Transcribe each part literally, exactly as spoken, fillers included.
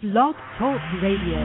Blog Talk Radio.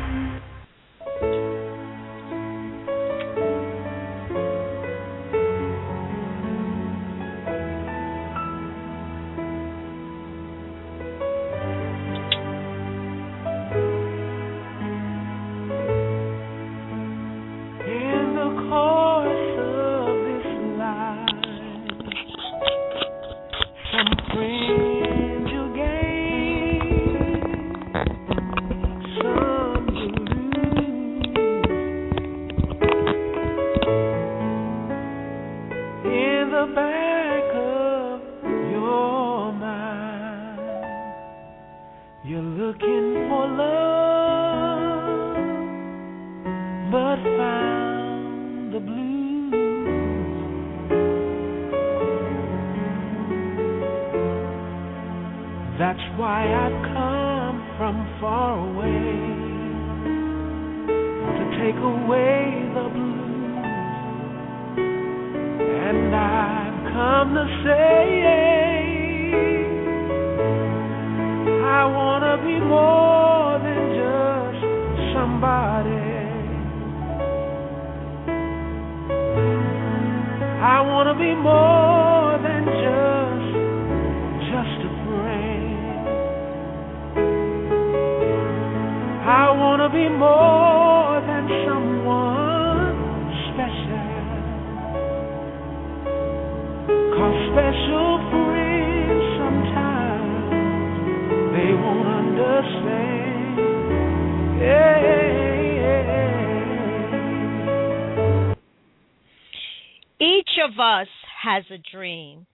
Has a dream.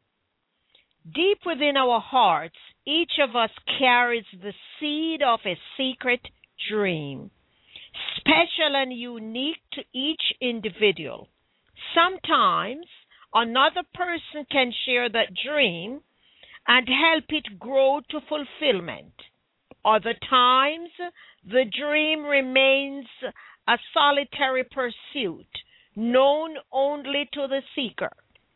Deep within our hearts, each of us carries the seed of a secret dream, special and unique to each individual. Sometimes another person can share that dream and help it grow to fulfillment. Other times, the dream remains a solitary pursuit, known only to the seeker.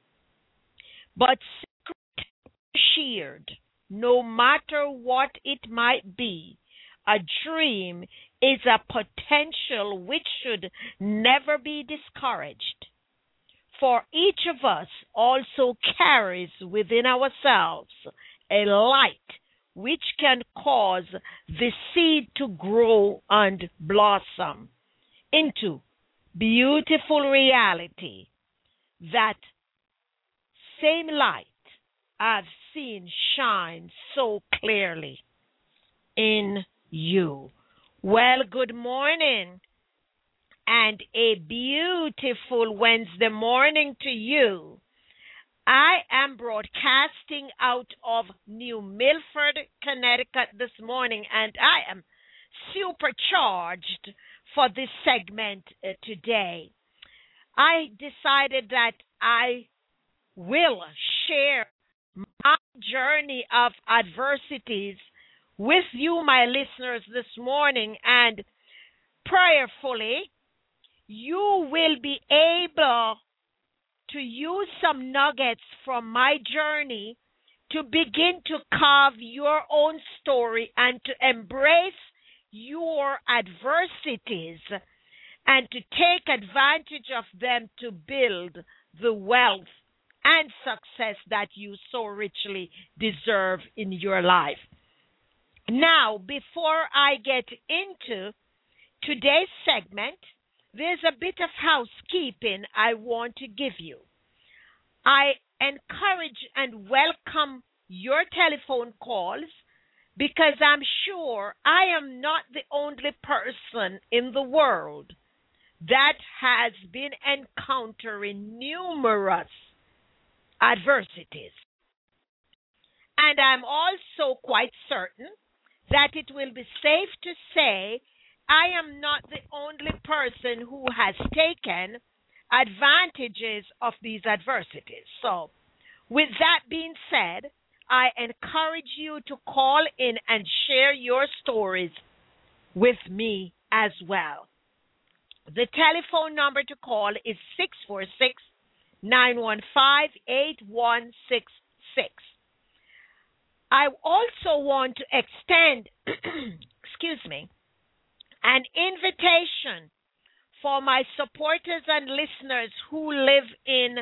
But secret shared, no matter what it might be, a dream is a potential which should never be discouraged. For each of us also carries within ourselves a light which can cause the seed to grow and blossom into beautiful reality. That same light I've seen shine so clearly in you. Well, good morning and a beautiful Wednesday morning to you. I am broadcasting out of New Milford, Connecticut this morning, and I am supercharged for this segment uh, today. I decided that I will share my journey of adversities with you, my listeners, this morning, and prayerfully, you will be able to use some nuggets from my journey to begin to carve your own story and to embrace your adversities and to take advantage of them to build the wealth and success that you so richly deserve in your life. Now, before I get into today's segment, there's a bit of housekeeping I want to give you. I encourage and welcome your telephone calls because I'm sure I am not the only person in the world that has been encountering numerous adversities. And I'm also quite certain that it will be safe to say I am not the only person who has taken advantages of these adversities. So, with that being said, I encourage you to call in and share your stories with me as well. The telephone number to call is six four six, nine one five, eight one six six. I also want to extend, excuse an invitation for my supporters and listeners who live in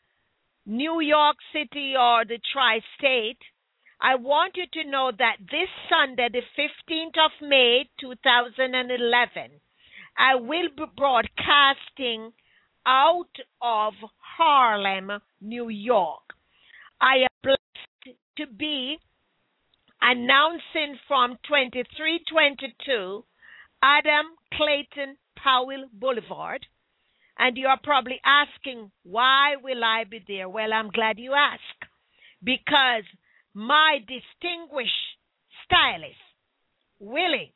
New York City or the tri-state. I want you to know that this Sunday, the fifteenth of May, two thousand eleven, I will be broadcasting out of Harlem, New York. I am blessed to be announcing from twenty-three twenty-two Adam Clayton Powell Boulevard. And you are probably asking, why will I be there? Well, I'm glad you asked. Because my distinguished stylist, Willie,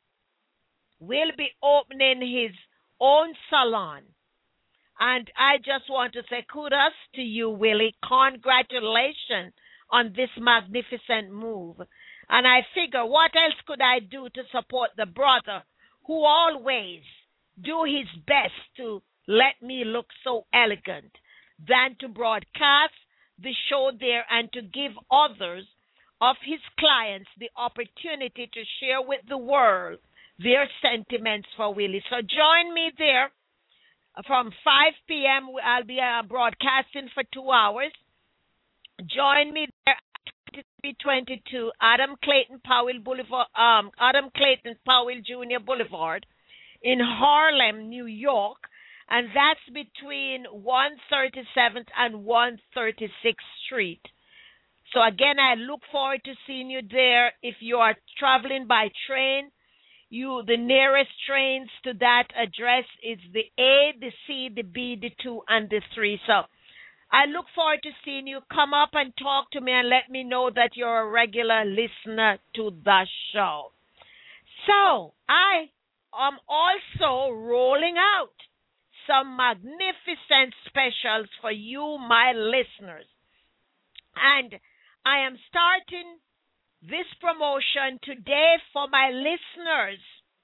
will be opening his own salon. And I just want to say kudos to you, Willie. Congratulations on this magnificent move. And I figure, what else could I do to support the brother who always do his best to let me look so elegant than to broadcast the show there and to give others of his clients the opportunity to share with the world their sentiments for Willie. So join me there from five p.m. I'll be uh, broadcasting for two hours. Join me there at twenty-three twenty-two Adam Clayton Powell Boulevard, um, Adam Clayton Powell Junior Boulevard in Harlem, New York. And that's between one thirty-seventh and one thirty-sixth Street. So again, I look forward to seeing you there. If you are traveling by train, you the nearest trains to that address is the A, the C, the B, the two, and the three. So I look forward to seeing you. Come up and talk to me and let me know that you're a regular listener to the show. So I am also rolling out some magnificent specials for you, my listeners. And I am starting this promotion today for my listeners.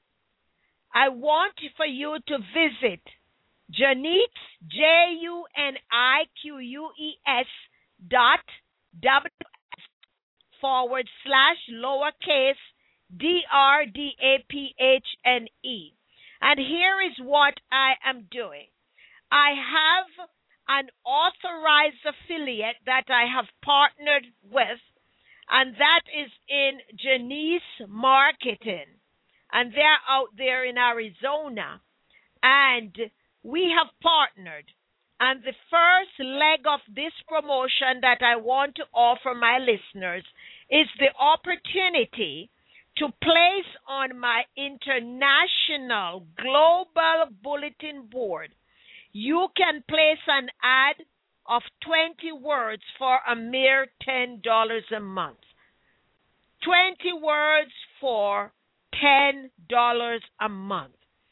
I want for you to visit Juniques, J U N I Q U E S dot W S forward slash lowercase D R D A P H N E. And here is what I am doing. I have an authorized affiliate that I have partnered with, and that is in Janice Marketing. And they're out there in Arizona. And we have partnered. And the first leg of this promotion that I want to offer my listeners is the opportunity to place on my international global bulletin board. You can place an ad of twenty words for a mere ten dollars a month. twenty words for ten dollars a month.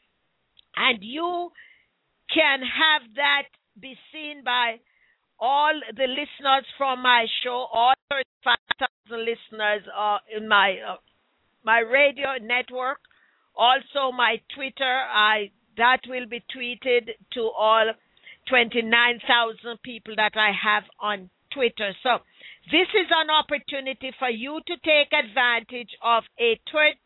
And you can have that be seen by all the listeners from my show, all thirty-five thousand listeners uh, in my uh, my radio network, also my Twitter. I that will be tweeted to all twenty-nine thousand people that I have on Twitter. So this is an opportunity for you to take advantage of a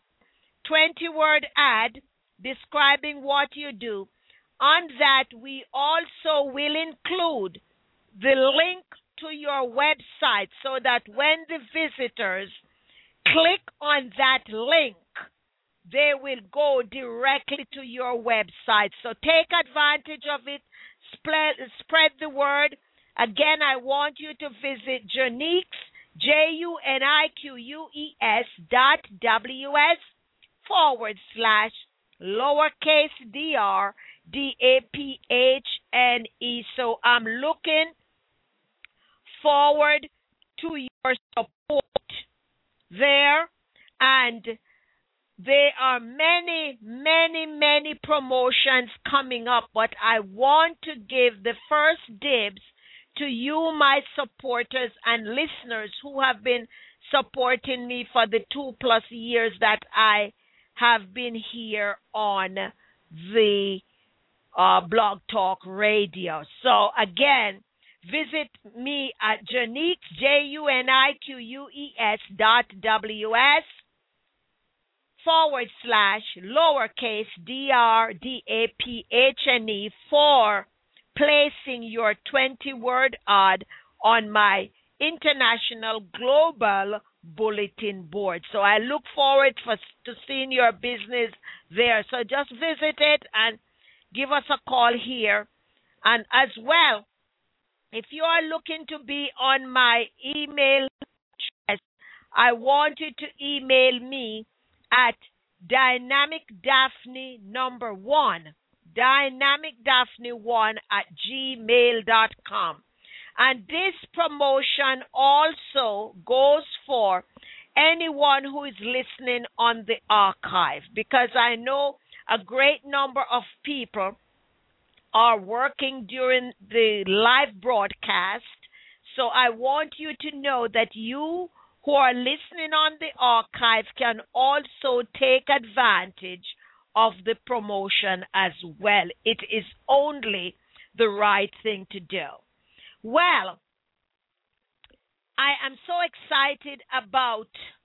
twenty-word ad describing what you do. On that, we also will include the link to your website so that when the visitors click on that link, they will go directly to your website. So take advantage of it. Spread, spread the word. Again, I want you to visit Juniques, J U N I Q U E S dot W S forward slash lowercase d r d a p h n e. So I'm looking forward to your support there. And there are many, many, many promotions coming up, but I want to give the first dibs to you, my supporters and listeners who have been supporting me for the two plus years that I have been here on the uh, Blog Talk Radio. So again, visit me at Juniques, J U N I Q U E S dot W S forward slash lowercase d r d a p h n e for placing your twenty word ad on my international global bulletin board. So I look forward for, to seeing your business there. So just visit it and give us a call here. And as well, if you are looking to be on my email address, I want you to email me at dynamic daphne number one, dynamic daphne one at gmail dot com. And this promotion also goes for anyone who is listening on the archive, because I know a great number of people are working during the live broadcast. So I want you to know that you who are listening on the archive can also take advantage of the promotion as well. It is only the right thing to do. Well, I am so excited about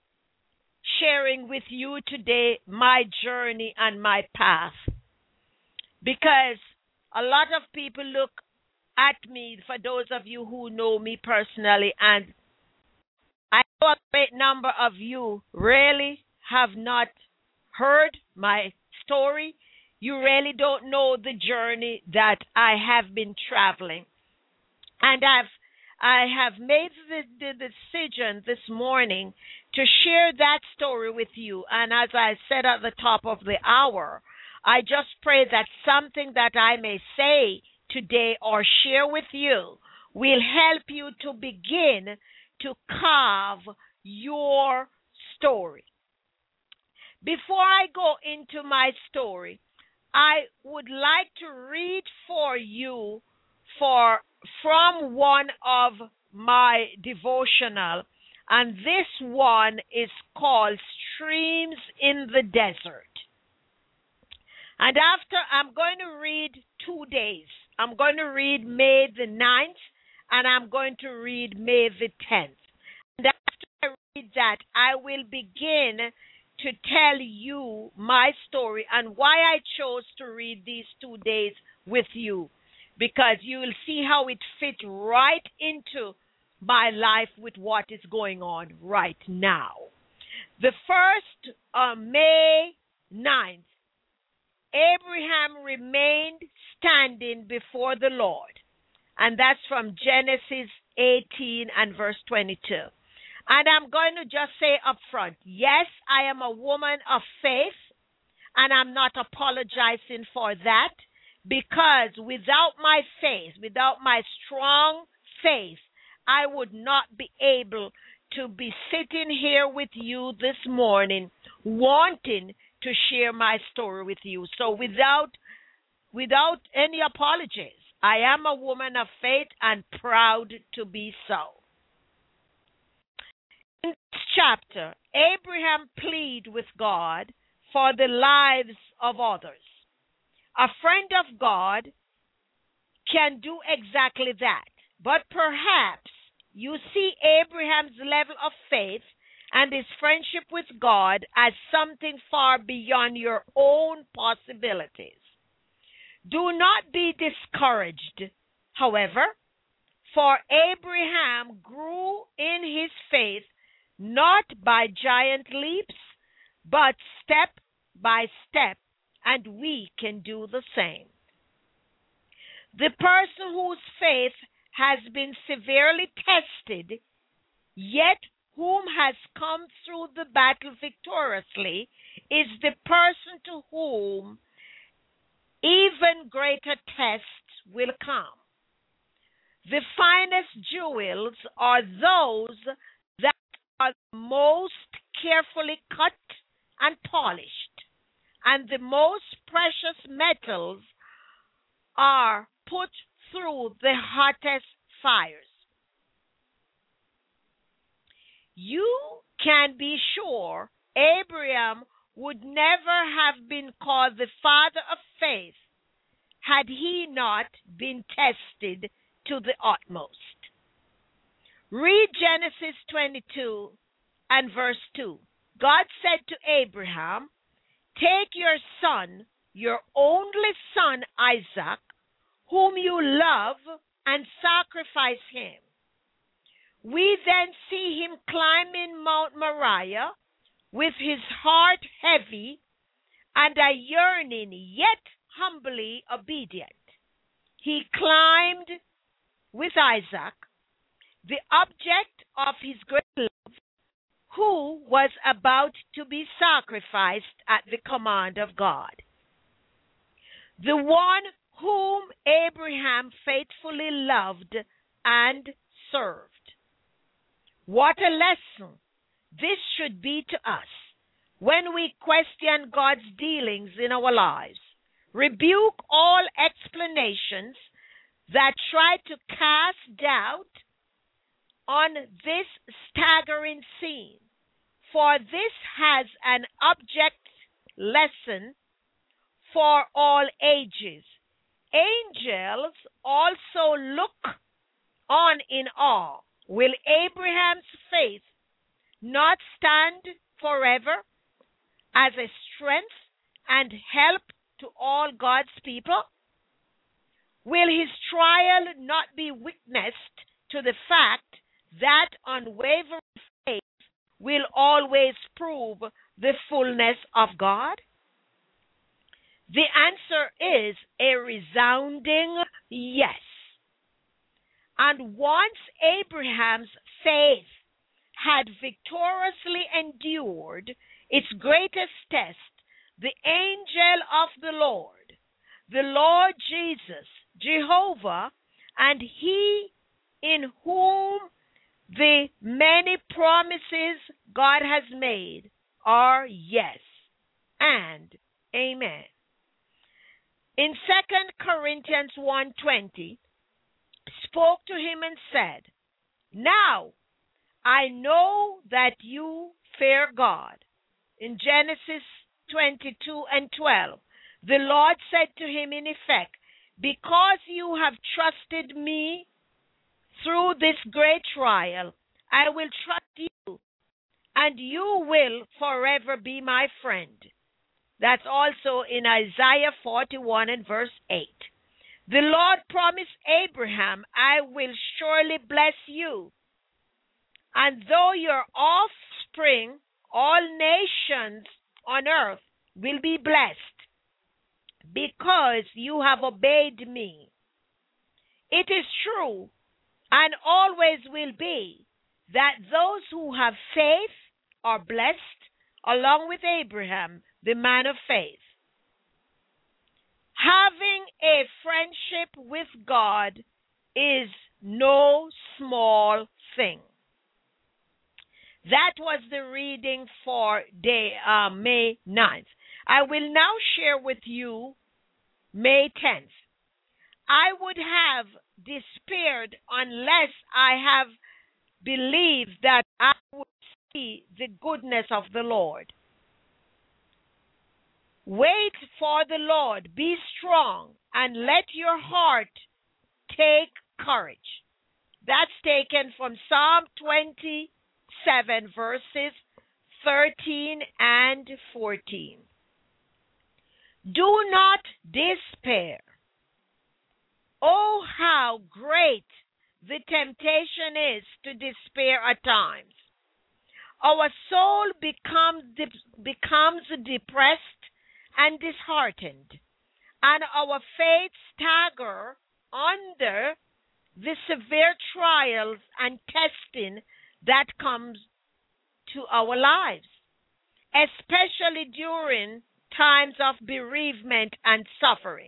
sharing with you today my journey and my path, because a lot of people look at me, for those of you who know me personally, and I know a great number of you really have not heard my story. You really don't know the journey that I have been traveling. And I've I have made the, the decision this morning to share that story with you. And as I said at the top of the hour, I just pray that something that I may say today or share with you will help you to begin to carve your story. Before I go into my story, I would like to read for you for from one of my devotional, and this one is called Streams in the Desert. And after, I'm going to read two days. I'm going to read May the ninth, and I'm going to read May the tenth. And after I read that, I will begin to tell you my story and why I chose to read these two days with you, because you will see how it fits right into my life with what is going on right now. The first, uh, May ninth, Abraham remained standing before the Lord. And that's from Genesis eighteen and verse twenty-two. And I'm going to just say up front, yes, I am a woman of faith, and I'm not apologizing for that, because without my faith, without my strong faith, I would not be able to be sitting here with you this morning wanting to share my story with you. So without without any apologies, I am a woman of faith and proud to be so. In this chapter, Abraham pleaded with God for the lives of others. A friend of God can do exactly that. But perhaps you see Abraham's level of faith and his friendship with God as something far beyond your own possibilities. Do not be discouraged, however, for Abraham grew in his faith not by giant leaps, but step by step, and we can do the same. The person whose faith has been severely tested, yet whom has come through the battle victoriously, is the person to whom even greater tests will come. The finest jewels are those that are most carefully cut and polished, and the most precious metals are put through the hottest fires. You can be sure Abraham would never have been called the father of faith had he not been tested to the utmost. Read Genesis twenty-two and verse two. God said to Abraham, take your son, your only son Isaac, whom you love, and sacrifice him. We then see him climbing Mount Moriah with his heart heavy and a yearning, yet humbly obedient. He climbed with Isaac, the object of his great love, who was about to be sacrificed at the command of God. The one whom Abraham faithfully loved and served. What a lesson this should be to us when we question God's dealings in our lives. Rebuke all explanations that try to cast doubt on this staggering scene, for this has an object lesson for all ages. Angels also look on in awe. Will Abraham's faith not stand forever as a strength and help to all God's people? Will his trial not be witnessed to the fact that unwavering faith will always prove the fullness of God? The answer is a resounding yes. And once Abraham's faith had victoriously endured its greatest test, the angel of the Lord, the Lord Jesus, Jehovah, and he in whom the many promises God has made are yes and amen. In Second Corinthians one twenty, spoke to him and said, now I know that you fear God. In Genesis twenty-two and twelve, the Lord said to him in effect, because you have trusted me through this great trial, I will trust you, and you will forever be my friend. That's also in Isaiah forty-one and verse eight. The Lord promised Abraham, I will surely bless you, and though your offspring, all nations on earth will be blessed, because you have obeyed me. It is true, and always will be, that those who have faith are blessed, along with Abraham, the man of faith. Having a friendship with God is no small thing. That was the reading for day, uh, May ninth. I will now share with you May tenth. I would have despaired unless I have believed that I would see the goodness of the Lord. Wait for the Lord, be strong, and let your heart take courage. That's taken from Psalm twenty-seven, verses thirteen and fourteen. Do not despair. Oh, how great the temptation is to despair at times. Our soul becomes, becomes depressed and disheartened, and our faith stagger under the severe trials and testing that comes to our lives, especially during times of bereavement and suffering.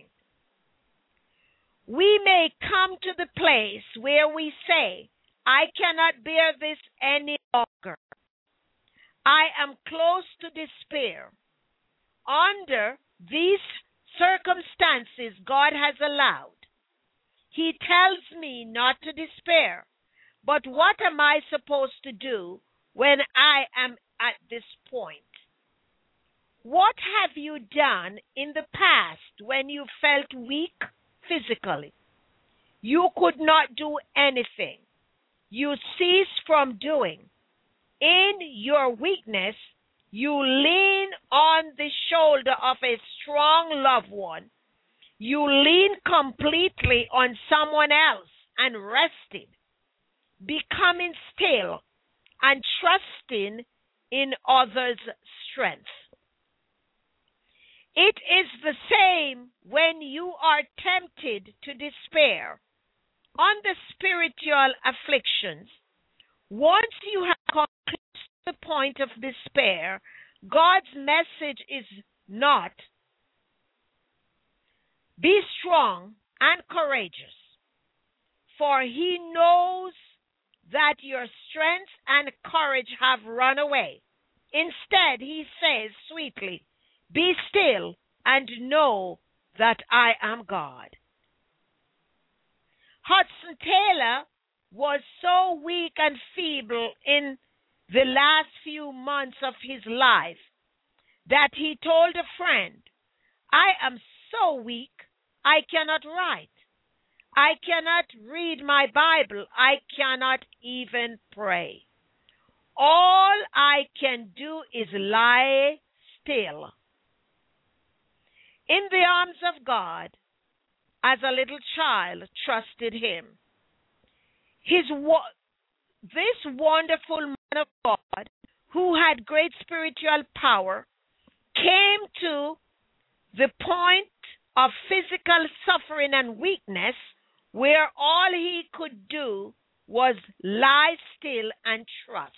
We may come to the place where we say, I cannot bear this any longer. I am close to despair. Under these circumstances God has allowed, He tells me not to despair. But what am I supposed to do when I am at this point? What have you done in the past when you felt weak physically? You could not do anything. You ceased from doing. In your weakness, You lean on the shoulder of a strong loved one. You lean completely on someone else and rested, becoming still and trusting in others' strength. It is the same when you are tempted to despair under spiritual afflictions. Once you have come to the point of despair, God's message is not be strong and courageous, for he knows that your strength and courage have run away. Instead, he says sweetly, be still and know that I am God. Hudson Taylor was so weak and feeble in the last few months of his life that he told a friend, I am so weak, I cannot write. I cannot read my Bible. I cannot even pray. All I can do is lie still in the arms of God, as a little child trusted him. His this wonderful man of God, who had great spiritual power, came to the point of physical suffering and weakness where all he could do was lie still and trust.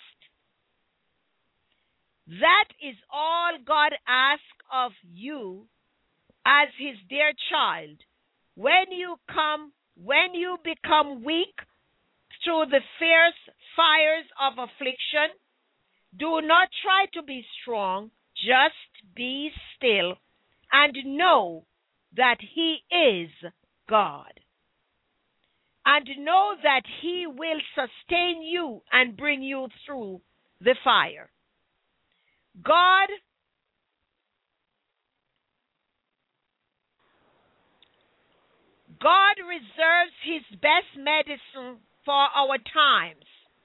That is all God asks of you as his dear child. When you come, when you become weak through the fierce fires of affliction, do not try to be strong, just be still and know that he is God. And know that he will sustain you and bring you through the fire. God God reserves his best medicine for our times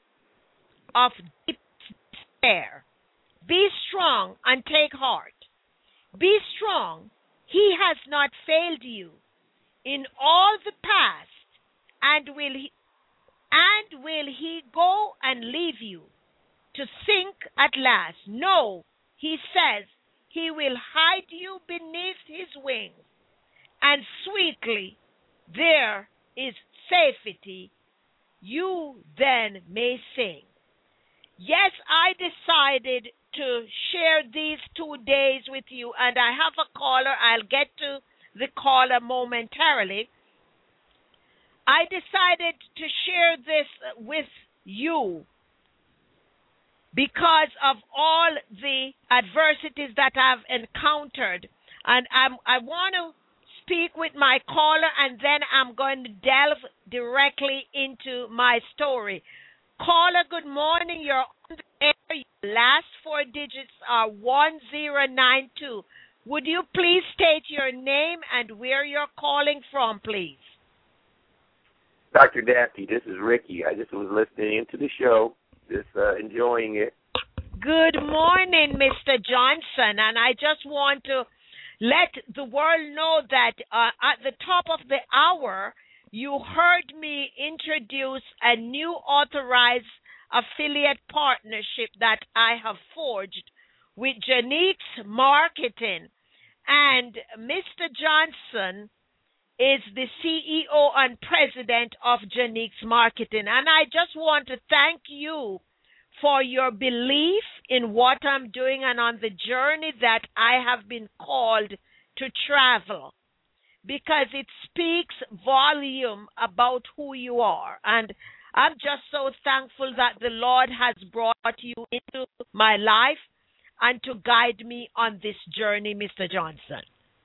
of deep despair. Be strong and take heart. Be strong. He has not failed you in all the past, and will he, and will he go and leave you to sink at last? No, he says he will hide you beneath his wings, and sweetly there is safety, you then may sing. Yes, I decided to share these two days with you, and I have a caller. I'll get to the caller momentarily. I decided to share this with you because of all the adversities that I've encountered, and I'm, I want to speak with my caller, and then I'm going to delve directly into my story. Caller, good morning. You're on the air. Your last four digits are one zero nine two. Would you please state your name and where you're calling from, please? Doctor Daffy, this is Ricky. I just was listening into the show, just uh, enjoying it. Good morning, Mister Johnson, and I just want to let the world know that uh, at the top of the hour, you heard me introduce a new authorized affiliate partnership that I have forged with Janique's Marketing. And Mister Johnson is the C E O and president of Janique's Marketing. And I just want to thank you for your belief in what I'm doing and on the journey that I have been called to travel, because it speaks volume about who you are. And I'm just so thankful that the Lord has brought you into my life and to guide me on this journey, Mister Johnson.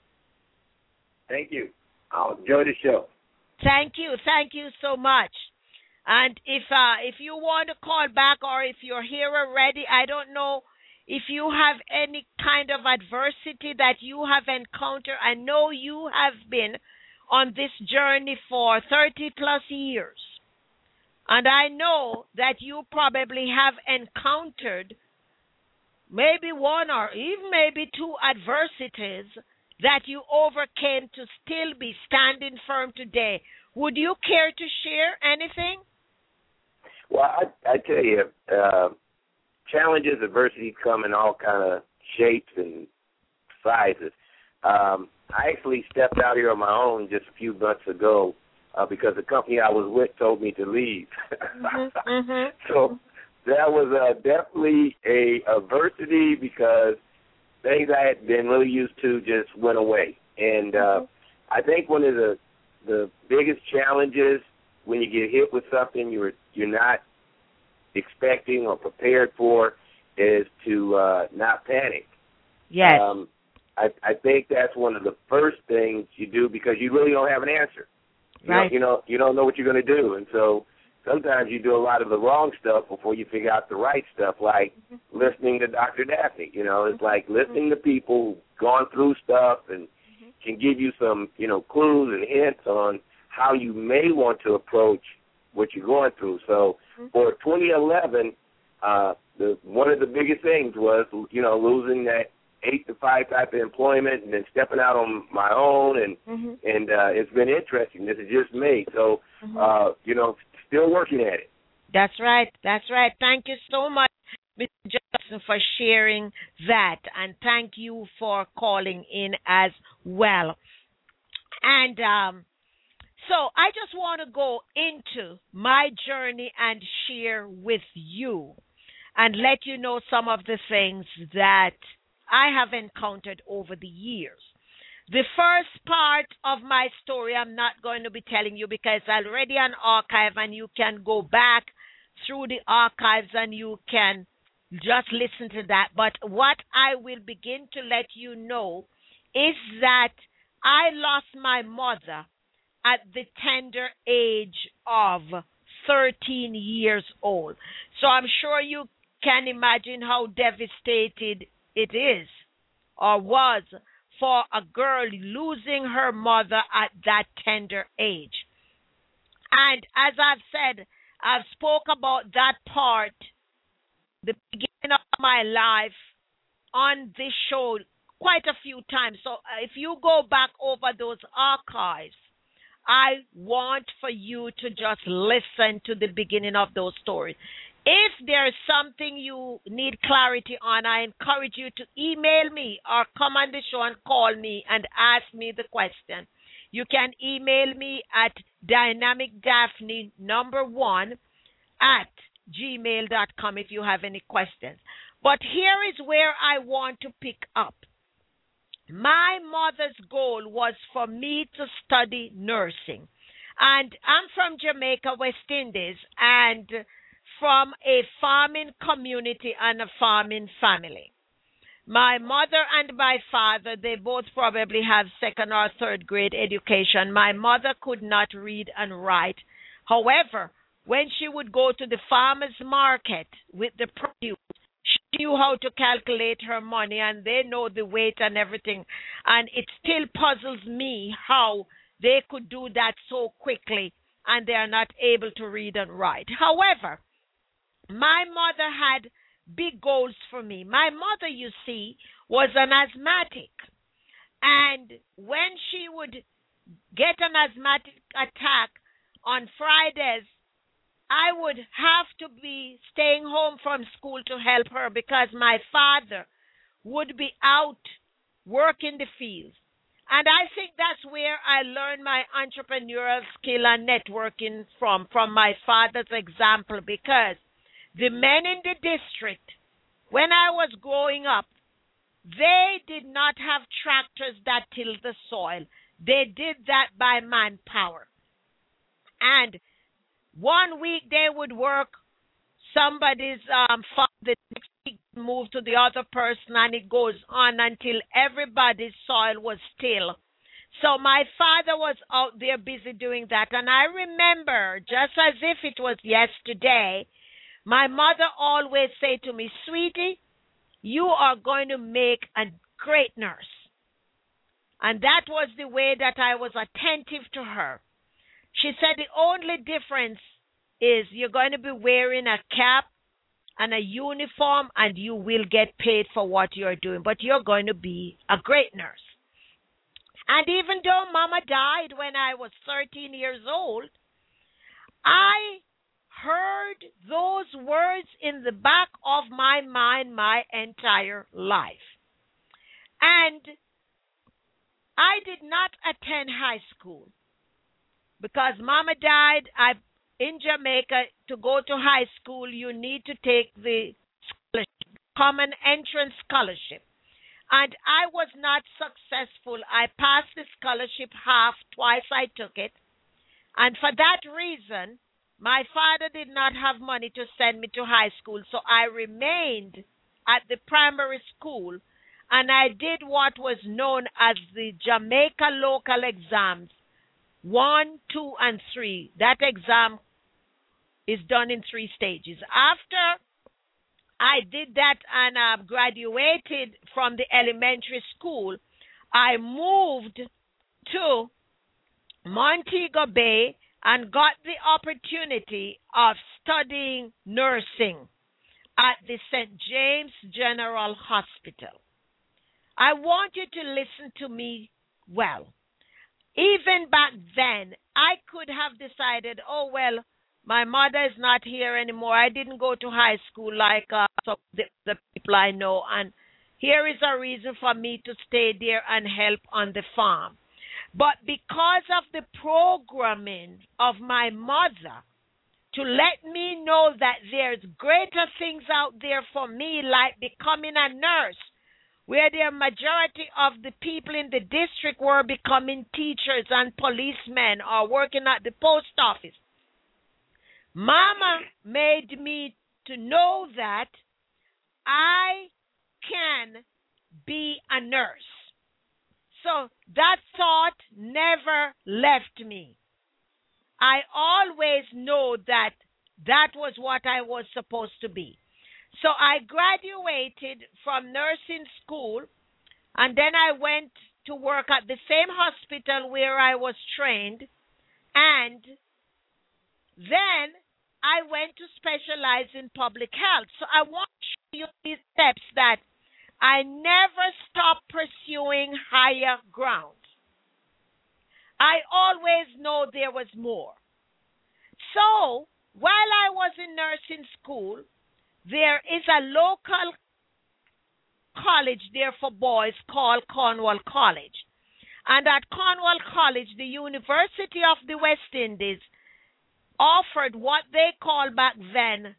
Thank you. I'll enjoy the show. Thank you. Thank you so much. And if uh, if you want to call back, or if you're here already, I don't know if you have any kind of adversity that you have encountered. I know you have been on this journey for thirty plus years. And I know that you probably have encountered maybe one or even maybe two adversities that you overcame to still be standing firm today. Would you care to share anything? Well, I, I tell you, uh, challenges, adversity come in all kind of shapes and sizes. Um, I actually stepped out here on my own just a few months ago uh, because the company I was with told me to leave. Mm-hmm, mm-hmm. So that was uh, definitely a adversity because things I had been really used to just went away. And uh, mm-hmm. I think one of the the biggest challenges when you get hit with something you're you're not expecting or prepared for is to uh, not panic. Yes. Um, I, I think that's one of the first things you do because you really don't have an answer. You right. Know, you know, you don't know what you're going to do, and so sometimes you do a lot of the wrong stuff before you figure out the right stuff, like mm-hmm. listening to Doctor Daphne. You know, it's like listening to people who've gone through stuff and mm-hmm. can give you some, you know, clues and hints on how you may want to approach what you're going through. So mm-hmm. for twenty eleven, uh, the one of the biggest things was, you know, losing that eight to five type of employment and then stepping out on my own, and mm-hmm. and uh, it's been interesting. This is just me, so mm-hmm. uh, you know, still working at it. That's right. That's right. Thank you so much, Mister Johnson, for sharing that, and thank you for calling in as well. And um, so I just want to go into my journey and share with you, and let you know some of the things that I have encountered over the years. The first part of my story I'm not going to be telling you because it's already an archive and you can go back through the archives and you can just listen to that. But what I will begin to let you know is that I lost my mother at the tender age of thirteen years old. So I'm sure you can imagine how devastated it is or was for a girl losing her mother at that tender age. And as I've said, I've spoke about that part, the beginning of my life, on this show quite a few times. So if you go back over those archives, I want for you to just listen to the beginning of those stories. If there's something you need clarity on, I encourage you to email me or come on the show and call me and ask me the question. You can email me at dynamicdaphne number one at gmail dot com if you have any questions. But here is where I want to pick up. My mother's goal was for me to study nursing. And I'm from Jamaica, West Indies, and from a farming community and a farming family. My mother and my father, they both probably have second or third grade education. My mother could not read and write. However, when she would go to the farmer's market with the produce, she knew how to calculate her money, and they know the weight and everything. And it still puzzles me how they could do that so quickly and they are not able to read and write. However, my mother had big goals for me. My mother, you see, was an asthmatic. And when she would get an asthmatic attack on Fridays, I would have to be staying home from school to help her because my father would be out working the fields. And I think that's where I learned my entrepreneurial skill and networking from, from my father's example, because the men in the district, when I was growing up, they did not have tractors that tilled the soil. They did that by manpower. And one week they would work somebody's um, farm, the next week move to the other person, and it goes on until everybody's soil was still. So my father was out there busy doing that. And I remember, just as if it was yesterday, my mother always said to me, "Sweetie, you are going to make a great nurse." And that was the way that I was attentive to her. She said the only difference is you're going to be wearing a cap and a uniform, and you will get paid for what you're doing, but you're going to be a great nurse. And even though Mama died when I was thirteen years old, I heard those words in the back of my mind my entire life. And I did not attend high school because Mama died. I in Jamaica, to go to high school, you need to take the scholarship, common entrance scholarship. And I was not successful. I passed the scholarship half, twice I took it. And for that reason, my father did not have money to send me to high school, so I remained at the primary school, and I did what was known as the Jamaica local exams, one, two, and three. That exam is done in three stages. After I did that and uh, graduated from the elementary school, I moved to Montego Bay and got the opportunity of studying nursing at the Saint James General Hospital. I want you to listen to me well. Even back then, I could have decided, oh, well, my mother is not here anymore. I didn't go to high school like uh, some of the, the people I know, and here is a reason for me to stay there and help on the farm. But because of the programming of my mother to let me know that there's greater things out there for me, like becoming a nurse, where the majority of the people in the district were becoming teachers and policemen or working at the post office, Mama made me to know that I can be a nurse. So that thought never left me. I always know that that was what I was supposed to be. So I graduated from nursing school, and then I went to work at the same hospital where I was trained, and then I went to specialize in public health. So I want to show you these steps that I never stopped pursuing higher ground. I always know there was more. So while I was in nursing school, there is a local college there for boys called Cornwall College. And at Cornwall College, the University of the West Indies offered what they called back then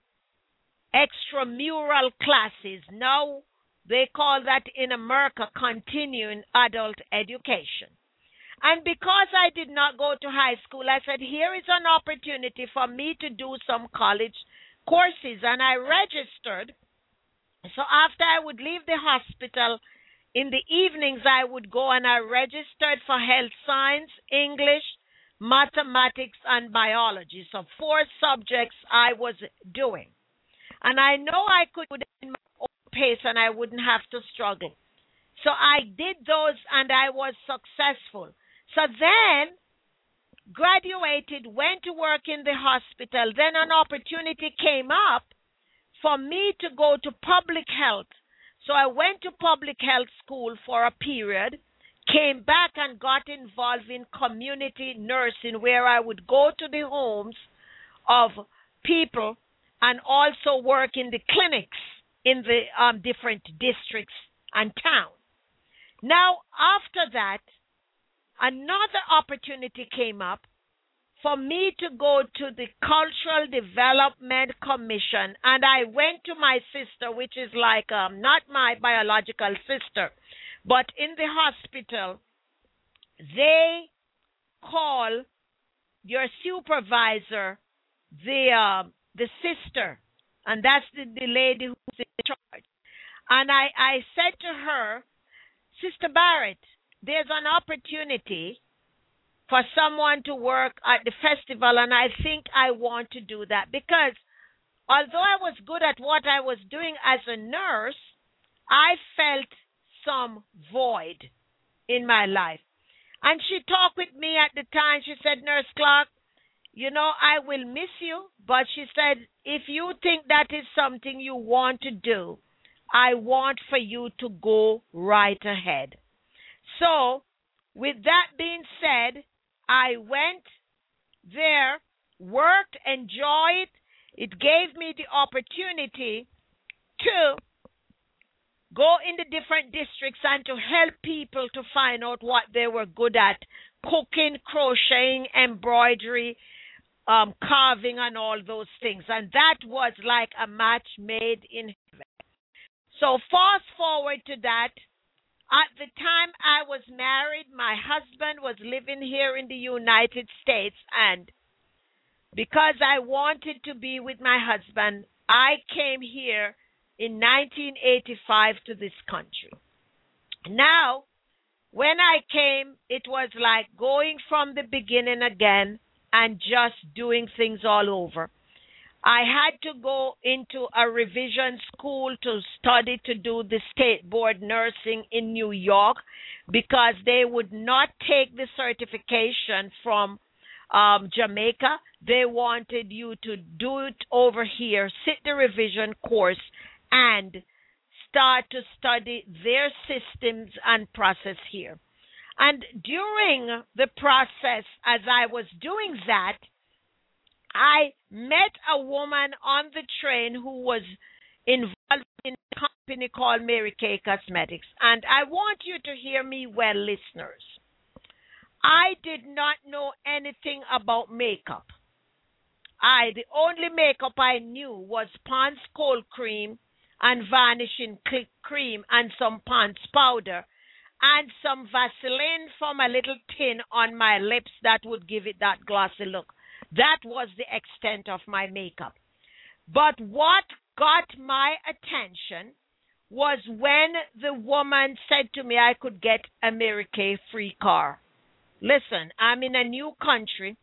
extramural classes. Now they call that in America continuing adult education. And because I did not go to high school, I said, here is an opportunity for me to do some college courses. And I registered. So after I would leave the hospital, in the evenings I would go and I registered for health science, English, mathematics, and biology. So four subjects I was doing. And I know I could do it in my own pace and I wouldn't have to struggle. So I did those and I was successful. So then graduated, went to work in the hospital. Then an opportunity came up for me to go to public health. So I went to public health school for a period, came back and got involved in community nursing, where I would go to the homes of people and also work in the clinics in the um, different districts and towns. Now, after that, another opportunity came up for me to go to the Cultural Development Commission, and I went to my sister, which is like um, not my biological sister, but in the hospital, they call your supervisor the uh, the sister, and that's the, the lady who's in charge. And I, I said to her, Sister Barrett, there's an opportunity for someone to work at the festival, and I think I want to do that, because although I was good at what I was doing as a nurse, I felt some void in my life. And she talked with me at the time. She said, Nurse Clark, you know, I will miss you. But she said, if you think that is something you want to do, I want for you to go right ahead. So, with that being said, I went there, worked, enjoyed. It gave me the opportunity to go in the different districts and to help people to find out what they were good at: cooking, crocheting, embroidery, um, carving, and all those things. And that was like a match made in heaven. So fast forward to that. At the time I was married, my husband was living here in the United States, and because I wanted to be with my husband, I came here in nineteen eighty-five to this country. Now, when I came, it was like going from the beginning again and just doing things all over. I had to go into a revision school to study to do the state board nursing in New York, because they would not take the certification from um, Jamaica. They wanted you to do it over here, sit the revision course, and start to study their systems and process here. And during the process, as I was doing that, I met a woman on the train who was involved in a company called Mary Kay Cosmetics. And I want you to hear me well, listeners. I did not know anything about makeup. I, the only makeup I knew was Pond's Cold Cream and Vanishing Cream and some Pond's powder and some Vaseline from a little tin on my lips that would give it that glossy look. That was the extent of my makeup. But what got my attention was when the woman said to me I could get a Mary Kay free car. Listen, I'm in a new country,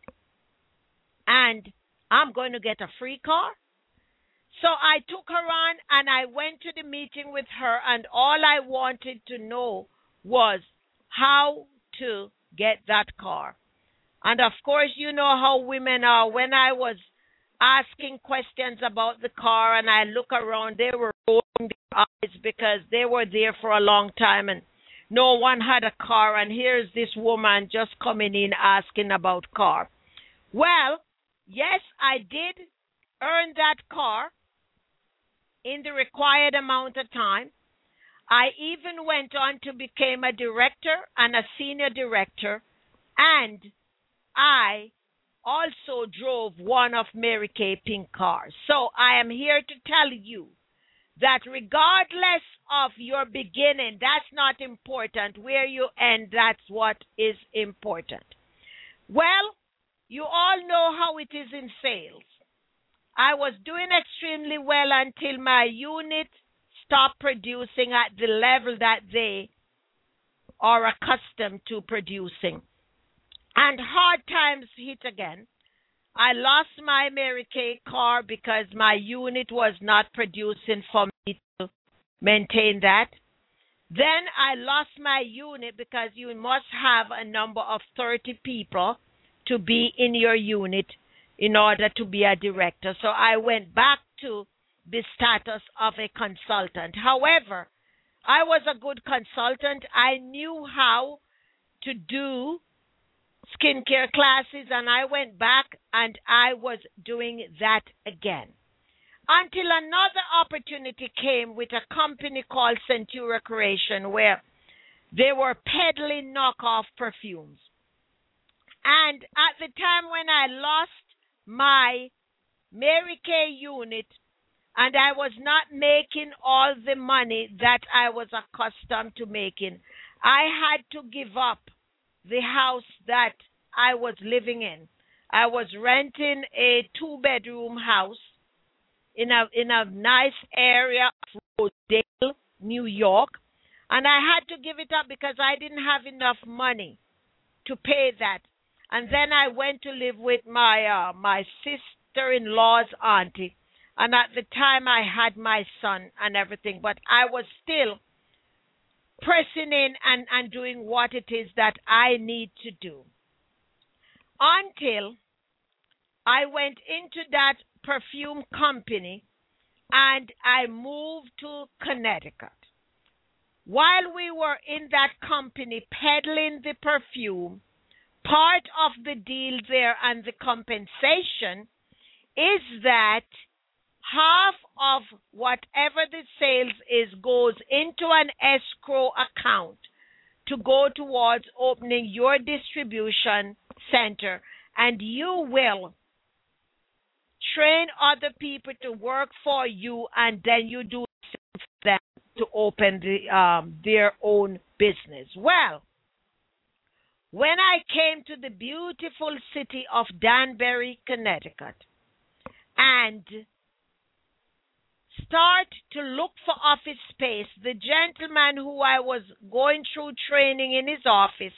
and I'm going to get a free car? So I took her on, and I went to the meeting with her, and all I wanted to know was how to get that car. And of course, you know how women are. When I was asking questions about the car and I look around, they were rolling their eyes because they were there for a long time and no one had a car. And here's this woman just coming in asking about car. Well, yes, I did earn that car in the required amount of time. I even went on to become a director and a senior director, and I also drove one of Mary Kay pink cars. So I am here to tell you that regardless of your beginning, that's not important. Where you end, that's what is important. Well, you all know how it is in sales. I was doing extremely well until my unit stopped producing at the level that they are accustomed to producing. And hard times hit again. I lost my Mary Kay car because my unit was not producing for me to maintain that. Then I lost my unit because you must have a number of thirty people to be in your unit in order to be a director. So I went back to the status of a consultant. However, I was a good consultant. I knew how to do skincare classes, and I went back and I was doing that again. Until another opportunity came with a company called Centura Creation, where they were peddling knockoff perfumes. And at the time when I lost my Mary Kay unit and I was not making all the money that I was accustomed to making, I had to give up the house that I was living in. I was renting a two-bedroom house in a in a nice area of Rosedale, New York, and I had to give it up because I didn't have enough money to pay that. And then I went to live with my uh, my sister-in-law's auntie, and at the time I had my son and everything, but I was still pressing in and, and doing what it is that I need to do. Until I went into that perfume company and I moved to Connecticut. While we were in that company peddling the perfume, part of the deal there and the compensation is that half of whatever the sales is goes into an escrow account to go towards opening your distribution center, and you will train other people to work for you, and then you do for them to open the, um, their own business. Well, when I came to the beautiful city of Danbury, Connecticut, and start to look for office space, the gentleman who I was going through training in his office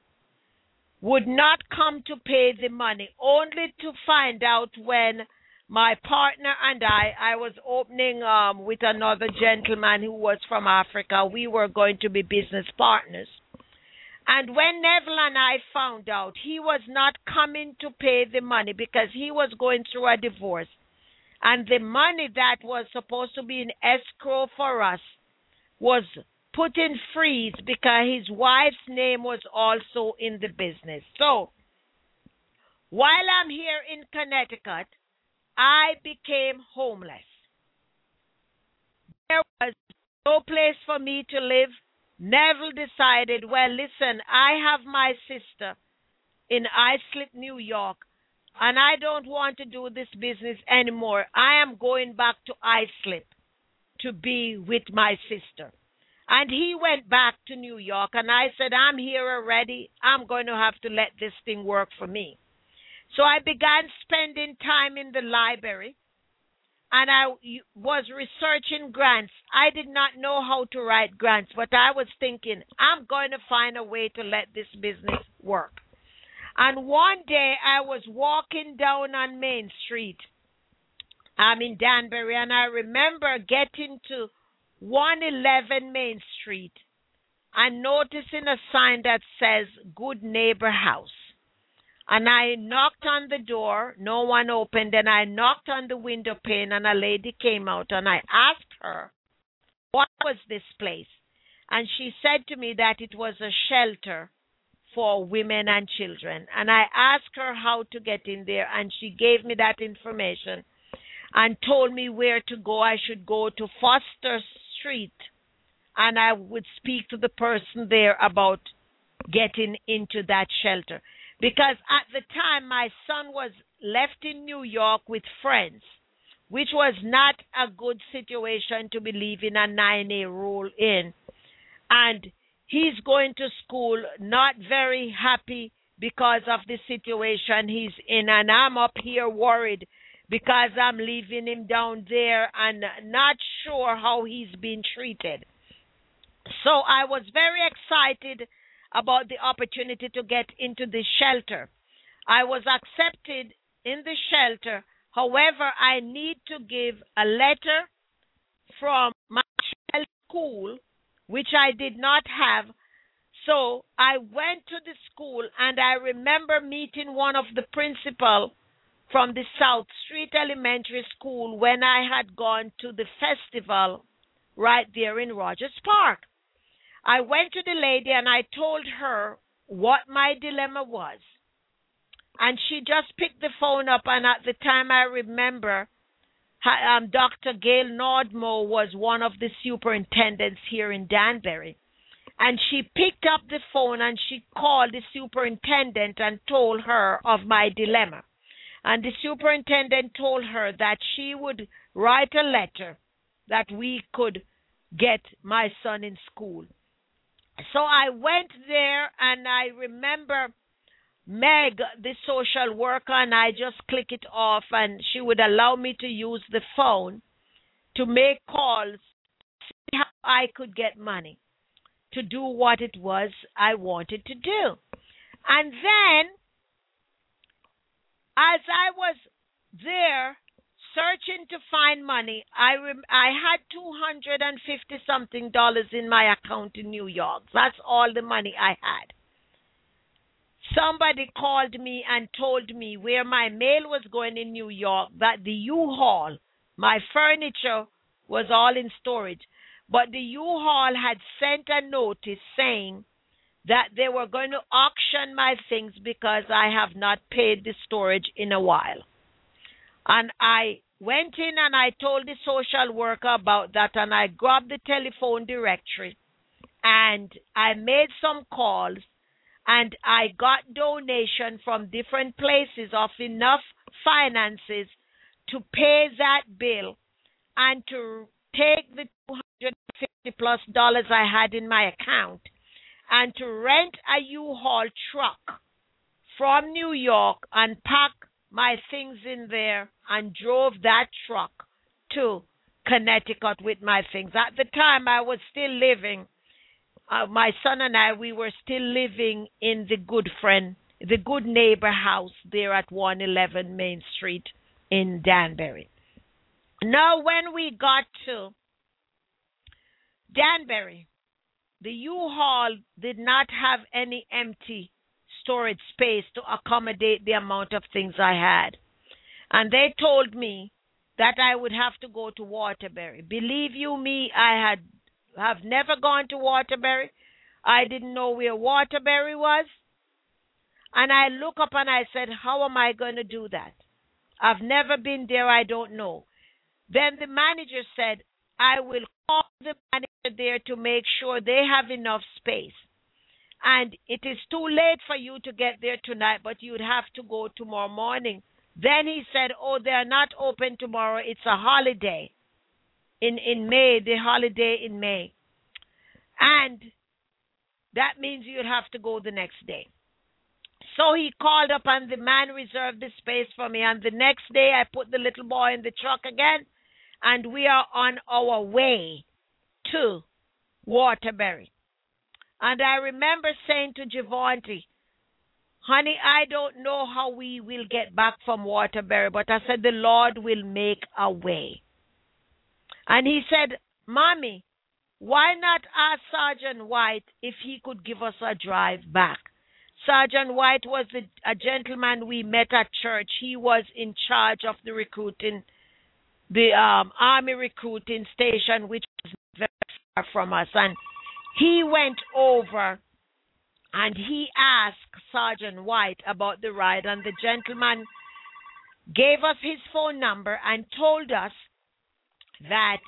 would not come to pay the money, only to find out when my partner and I, I was opening um, with another gentleman who was from Africa. We were going to be business partners. And when Neville and I found out, he was not coming to pay the money because he was going through a divorce. And the money that was supposed to be in escrow for us was put in freeze because his wife's name was also in the business. So, while I'm here in Connecticut, I became homeless. There was no place for me to live. Neville decided, well, listen, I have my sister in Islip, New York, and I don't want to do this business anymore. I am going back to Islip to be with my sister. And he went back to New York, and I said, I'm here already. I'm going to have to let this thing work for me. So I began spending time in the library, and I was researching grants. I did not know how to write grants, but I was thinking, I'm going to find a way to let this business work. And one day I was walking down on Main Street. I'm in Danbury, and I remember getting to one eleven Main Street and noticing a sign that says Good Neighbor House. And I knocked on the door. No one opened. And I knocked on the window pane, and a lady came out, and I asked her, what was this place? And she said to me that it was a shelter for women and children. And I asked her how to get in there, and she gave me that information and told me where to go. I should go to Foster Street, and I would speak to the person there about getting into that shelter. Because at the time, my son was left in New York with friends, which was not a good situation to be leaving a nine A role in. And he's going to school not very happy because of the situation he's in. And I'm up here worried because I'm leaving him down there and not sure how he's being treated. So I was very excited about the opportunity to get into the shelter. I was accepted in the shelter. However, I need to give a letter from my school, which I did not have. So I went to the school, and I remember meeting one of the principal from the South Street Elementary School when I had gone to the festival right there in Rogers Park. I went to the lady and I told her what my dilemma was. And she just picked the phone up, and at the time I remember um, Doctor Gail Nordmo was one of the superintendents here in Danbury. And she picked up the phone and she called the superintendent and told her of my dilemma. And the superintendent told her that she would write a letter that we could get my son in school. So I went there, and I remember Meg, the social worker, and I just click it off, and she would allow me to use the phone to make calls, see how I could get money to do what it was I wanted to do. And then, as I was there searching to find money, I rem- I had two hundred fifty something dollars in my account in New York. That's all the money I had. somebody called me and told me where my mail was going in New York that the U-Haul, my furniture was all in storage, but the U-Haul had sent a notice saying that they were going to auction my things because I have not paid the storage in a while. And I went in and I told the social worker about that, and I grabbed the telephone directory and I made some calls, and I got donation from different places of enough finances to pay that bill and to take the two hundred fifty plus dollars I had in my account and to rent a U-Haul truck from New York and pack my things in there and drove that truck to Connecticut with my things. At the time, I was still living, uh, my son and I, we were still living in the Good Friend, the Good Neighbor house there at one eleven Main Street in Danbury. Now, when we got to Danbury, the U-Haul did not have any empty storage space to accommodate the amount of things I had. And they told me that I would have to go to Waterbury. Believe you me, I had have never gone to Waterbury. I didn't know where Waterbury was. And I look up and I said, how am I going to do that? I've never been there. I don't know. Then the manager said, I will call the manager there to make sure they have enough space. And it is too late for you to get there tonight, but you'd have to go tomorrow morning. Then he said, oh, they're not open tomorrow. It's a holiday in, in May, the holiday in May. And that means you'd have to go the next day. So he called up and the man reserved the space for me. And the next day I put the little boy in the truck again, and we are on our way to Waterbury. And I remember saying to Javonte, honey, I don't know how we will get back from Waterbury, but I said the Lord will make a way. And he said, Mommy, why not ask Sergeant White if he could give us a drive back? Sergeant White was the, a gentleman we met at church. He was in charge of the recruiting, the um, Army recruiting station, which was very far from us. And he went over and he asked Sergeant White about the ride, and the gentleman gave us his phone number and told us that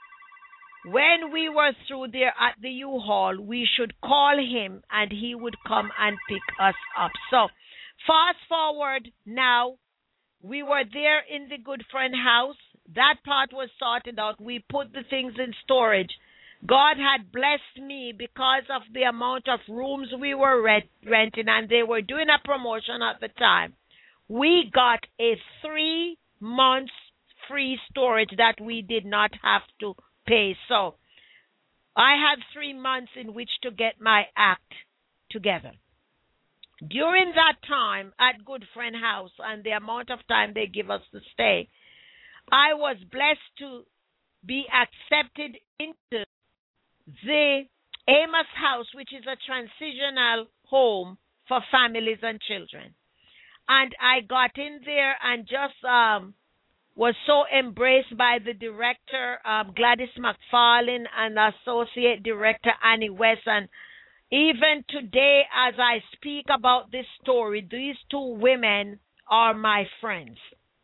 when we were through there at the U-Haul, we should call him and he would come and pick us up. So fast forward now, we were there in the Good Friend house. That part was sorted out. We put the things in storage. God had blessed me because of the amount of rooms we were rent- renting, and they were doing a promotion at the time. We got a three months free storage that we did not have to pay. So I had three months in which to get my act together. During that time at Good Friend House and the amount of time they give us to stay, I was blessed to be accepted into the Amos House, which is a transitional home for families and children. And I got in there and just um, was so embraced by the director, um, Gladys McFarlane, and associate director, Annie West. And even today, as I speak about this story, these two women are my friends.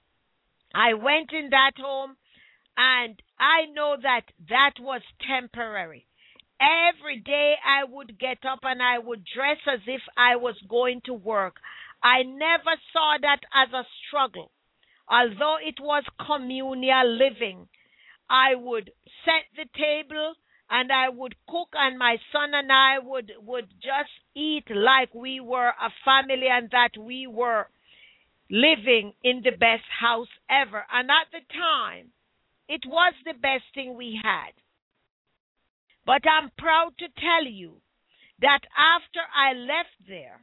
I went in that home, and I know that that was temporary. Every day I would get up and I would dress as if I was going to work. I never saw that as a struggle. Although it was communal living, I would set the table and I would cook, and my son and I would, would just eat like we were a family and that we were living in the best house ever. And at the time, it was the best thing we had. But I'm proud to tell you that after I left there,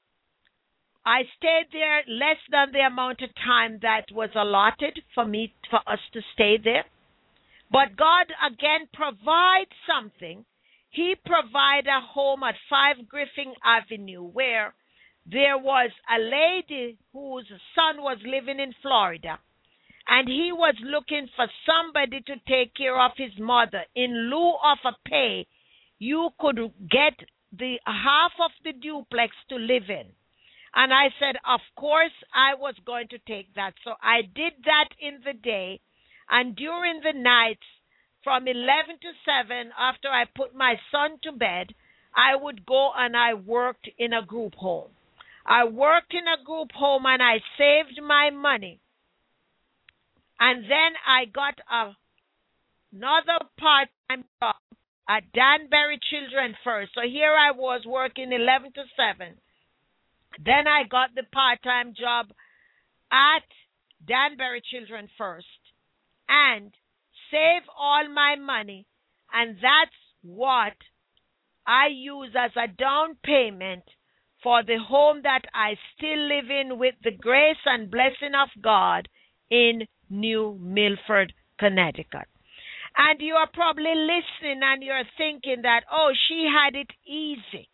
I stayed there less than the amount of time that was allotted for me, for us to stay there. But God again provides something. He provided a home at five Griffin Avenue where there was a lady whose son was living in Florida, and he was looking for somebody to take care of his mother. In lieu of a pay, you could get the half of the duplex to live in. And I said, of course, I was going to take that. So I did that in the day, and during the nights, from eleven to seven, after I put my son to bed, I would go and I worked in a group home. I worked in a group home and I saved my money. And then I got a, another part-time job at Danbury Children First. So here I was working eleven to seven. Then I got the part-time job at Danbury Children First and save all my money. And that's what I use as a down payment for the home that I still live in with the grace and blessing of God in New Milford, Connecticut. And you are probably listening and you're thinking that, oh, she had it easy.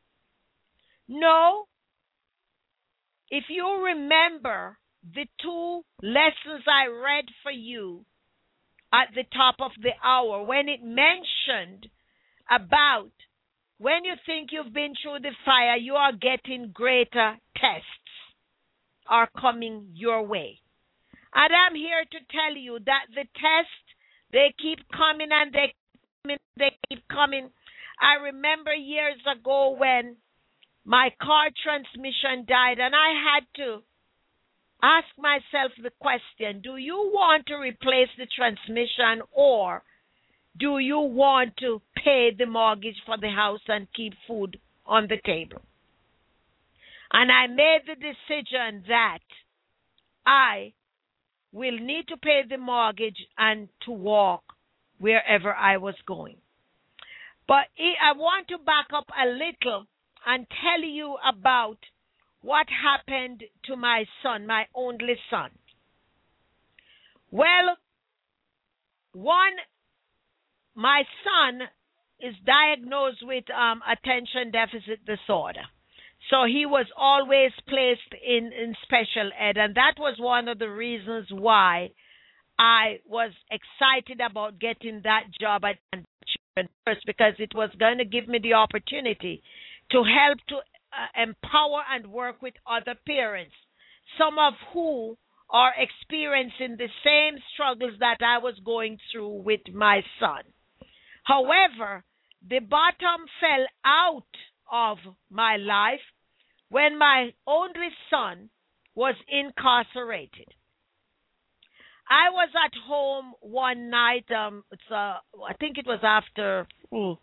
No. If you remember the two lessons I read for you at the top of the hour, when it mentioned about when you think you've been through the fire, you are getting greater tests are coming your way. And I'm here to tell you that the tests, they keep coming and they coming, they keep coming. I remember years ago when my car transmission died, and I had to ask myself the question, do you want to replace the transmission, or do you want to pay the mortgage for the house and keep food on the table? And I made the decision that I will need to pay the mortgage and to walk wherever I was going. But I want to back up a little and tell you about what happened to my son, my only son. Well, one, my son is diagnosed with um, attention deficit disorder. So he was always placed in, in special ed, and that was one of the reasons why I was excited about getting that job at Children First, because it was going to give me the opportunity to help to uh, empower and work with other parents, some of who are experiencing the same struggles that I was going through with my son. However, the bottom fell out of my life when my only son was incarcerated. I was at home one night, um, it's, uh, I think it was after, ooh,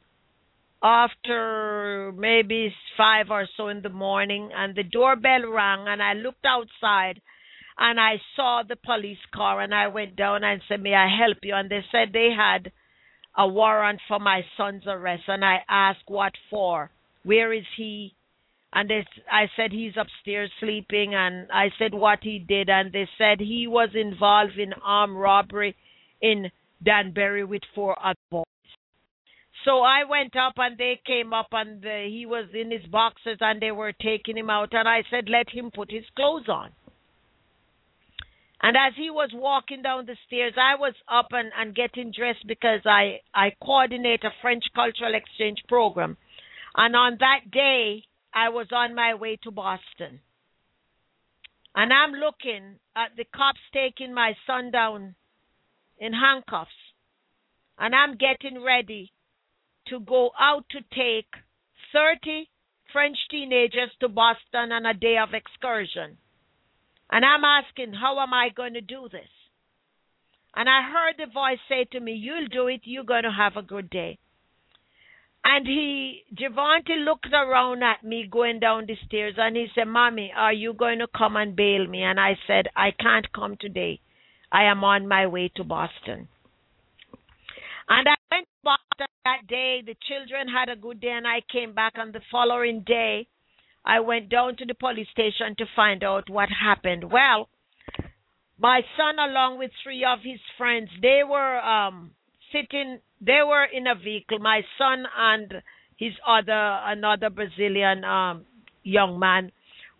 after maybe five or so in the morning, and the doorbell rang, and I looked outside, and I saw the police car, and I went down and said, may I help you? And they said they had a warrant for my son's arrest, and I asked, what for? Where is he? And they, I said, he's upstairs sleeping, and I said what he did, and they said he was involved in armed robbery in Danbury with four other boys. So I went up, and they came up, and uh, he was in his boxers, and they were taking him out, and I said, let him put his clothes on. And as he was walking down the stairs, I was up and, and getting dressed because I, I coordinate a French cultural exchange program. And on that day, I was on my way to Boston. And I'm looking at the cops taking my son down in handcuffs. And I'm getting ready to go out to take thirty French teenagers to Boston on a day of excursion. And I'm asking, how am I going to do this? And I heard the voice say to me, you'll do it, you're going to have a good day. And he, Javante looked around at me going down the stairs, and he said, Mommy, are you going to come and bail me? And I said, I can't come today. I am on my way to Boston. And I went to Boston that day. The children had a good day, and I came back on the following day. I went down to the police station to find out what happened. Well, my son, along with three of his friends, they were um, sitting, they were in a vehicle, my son and his other, another Brazilian um, young man.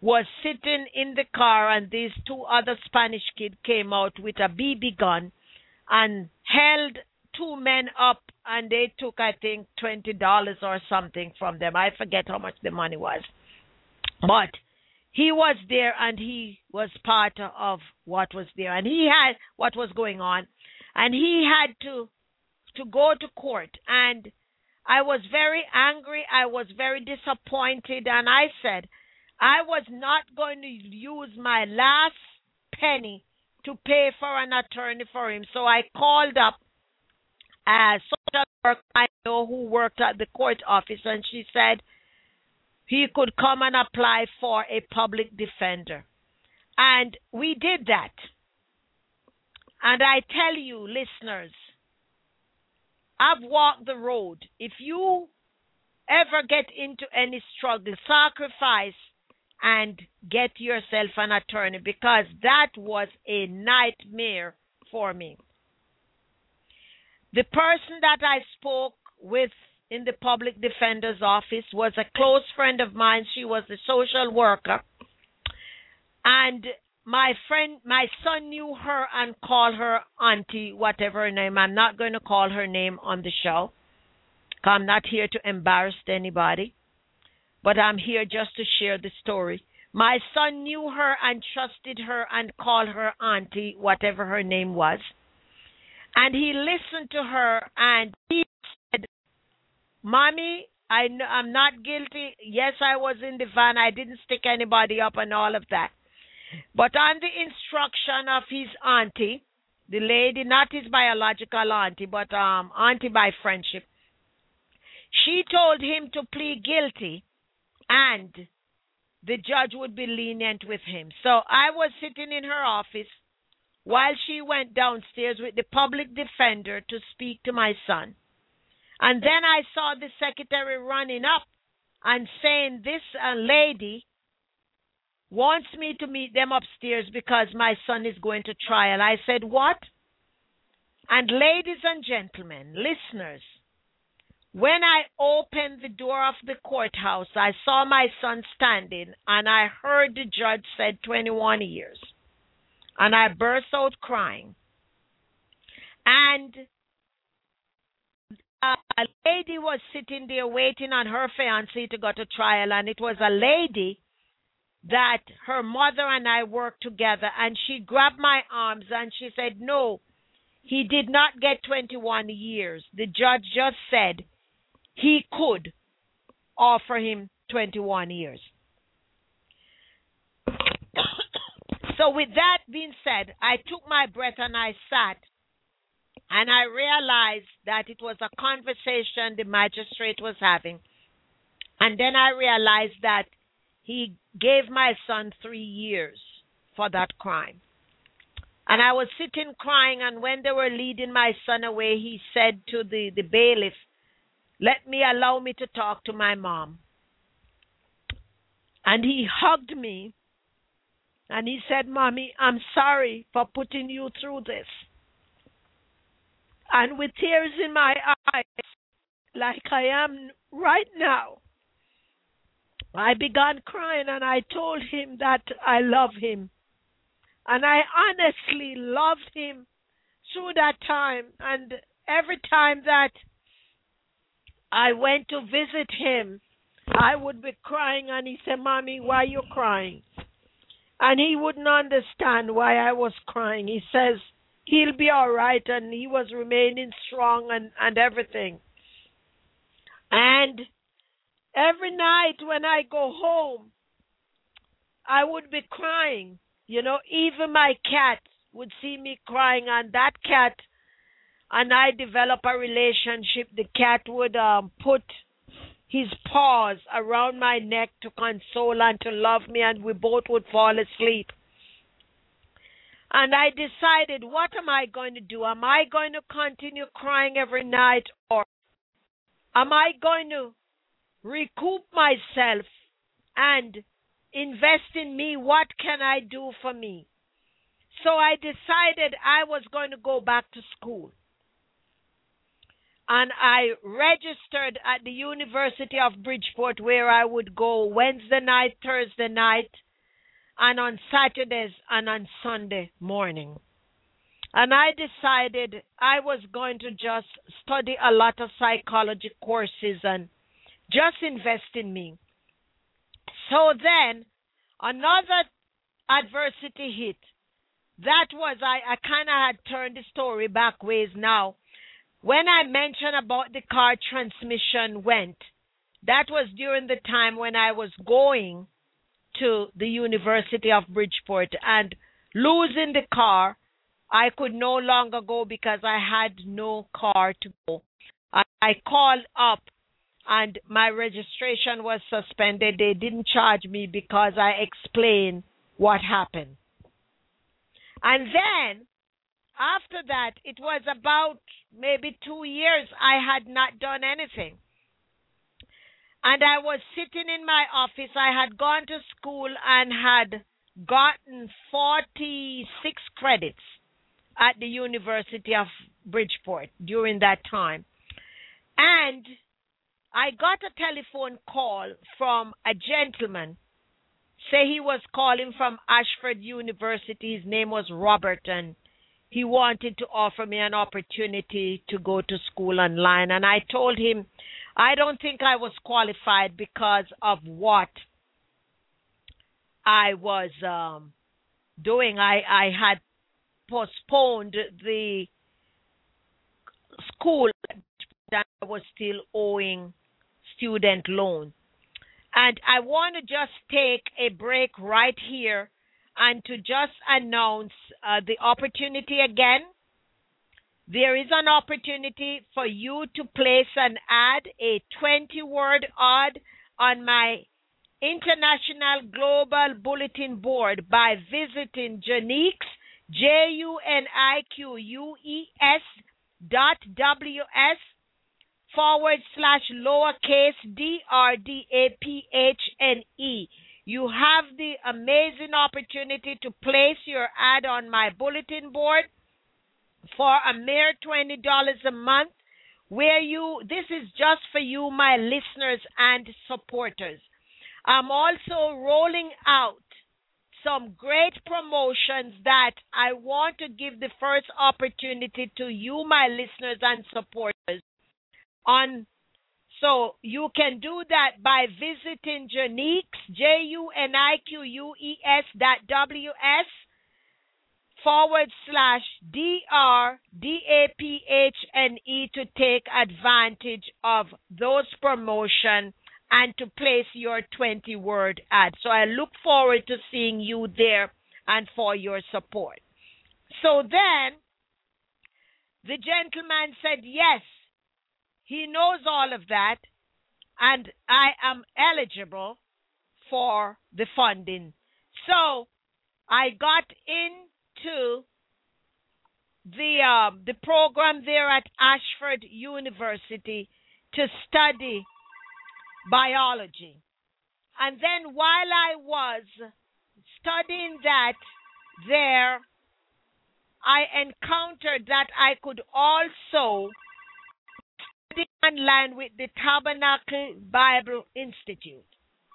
was sitting in the car, and these two other Spanish kids came out with a B B gun and held two men up, and they took, I think, twenty dollars or something from them. I forget how much the money was. But he was there, and he was part of what was there, and he had what was going on, and he had to to go to court. And I was very angry. I was very disappointed, and I said I was not going to use my last penny to pay for an attorney for him. So I called up a social worker I know who worked at the court office, and she said he could come and apply for a public defender. And we did that. And I tell you, listeners, I've walked the road. If you ever get into any struggle, sacrifice and get yourself an attorney, because that was a nightmare for me. The person that I spoke with in the public defender's office was a close friend of mine. She was a social worker. And my friend, my son knew her and called her auntie, whatever her name. I'm not going to call her name on the show. I'm not here to embarrass anybody, but I'm here just to share the story. My son knew her and trusted her and called her auntie, whatever her name was. And he listened to her, and he said, Mommy, I know, I'm not guilty. Yes, I was in the van. I didn't stick anybody up and all of that. But on the instruction of his auntie, the lady, not his biological auntie, but um, auntie by friendship, she told him to plead guilty, and the judge would be lenient with him. So I was sitting in her office while she went downstairs with the public defender to speak to my son. And then I saw the secretary running up and saying, this uh, lady wants me to meet them upstairs because my son is going to trial. I said, what? And ladies and gentlemen, listeners, when I opened the door of the courthouse, I saw my son standing, and I heard the judge said twenty-one years. And I burst out crying. And a lady was sitting there waiting on her fiancé to go to trial, and it was a lady that her mother and I worked together, and she grabbed my arms and she said, no, he did not get twenty-one years. The judge just said he could offer him twenty-one years. So with that being said, I took my breath and I sat, and I realized that it was a conversation the magistrate was having. And then I realized that he gave my son three years for that crime. And I was sitting crying, and when they were leading my son away, he said to the, the bailiff, let me allow me to talk to my mom. And he hugged me, and he said, Mommy, I'm sorry for putting you through this. And with tears in my eyes, like I am right now, I began crying, and I told him that I love him. And I honestly loved him through that time. And every time that I went to visit him, I would be crying, and he said, Mommy, why are you crying? And he wouldn't understand why I was crying. He says he'll be all right, and he was remaining strong and, and everything. And every night when I go home, I would be crying. You know, even my cat would see me crying, and that cat and I develop a relationship. The cat would um, put his paws around my neck to console and to love me, and we both would fall asleep. And I decided, what am I going to do? Am I going to continue crying every night, or am I going to recoup myself and invest in me? What can I do for me? So I decided I was going to go back to school. And I registered at the University of Bridgeport, where I would go Wednesday night, Thursday night, and on Saturdays and on Sunday morning. And I decided I was going to just study a lot of psychology courses and just invest in me. So then another adversity hit. That was, I, I kind of had turned the story back ways now. When I mentioned about the car transmission went, that was during the time when I was going to the University of Bridgeport, and losing the car, I could no longer go because I had no car to go. I, I called up and my registration was suspended. They didn't charge me because I explained what happened. And then after that, it was about maybe two years I had not done anything. And I was sitting in my office. I had gone to school and had gotten forty-six credits at the University of Bridgeport during that time. And I got a telephone call from a gentleman, say he was calling from Ashford University. His name was Robert, and he wanted to offer me an opportunity to go to school online. And I told him I don't think I was qualified because of what I was um, doing. I, I had postponed the school that I was still owing student loan. And I want to just take a break right here and to just announce uh, the opportunity again. There is an opportunity for you to place an ad, a twenty-word ad, on my International Global Bulletin Board by visiting Juniques, J U N I Q U E S dot W S forward slash lowercase D R D A P H N E. You have the amazing opportunity to place your ad on my bulletin board for a mere twenty dollars a month, where you, this is just for you, my listeners and supporters. I'm also rolling out some great promotions that I want to give the first opportunity to you, my listeners and supporters. On So you can do that by visiting Juniques, J U N I Q U E S dot W S forward slash D R D A P H N E to take advantage of those promotions and to place your twenty-word ad. So I look forward to seeing you there and for your support. So then the gentleman said, yes, he knows all of that, and I am eligible for the funding. So I got into the uh, the program there at Ashford University to study biology. And then while I was studying that there, I encountered that I could also study online with the Tabernacle Bible Institute,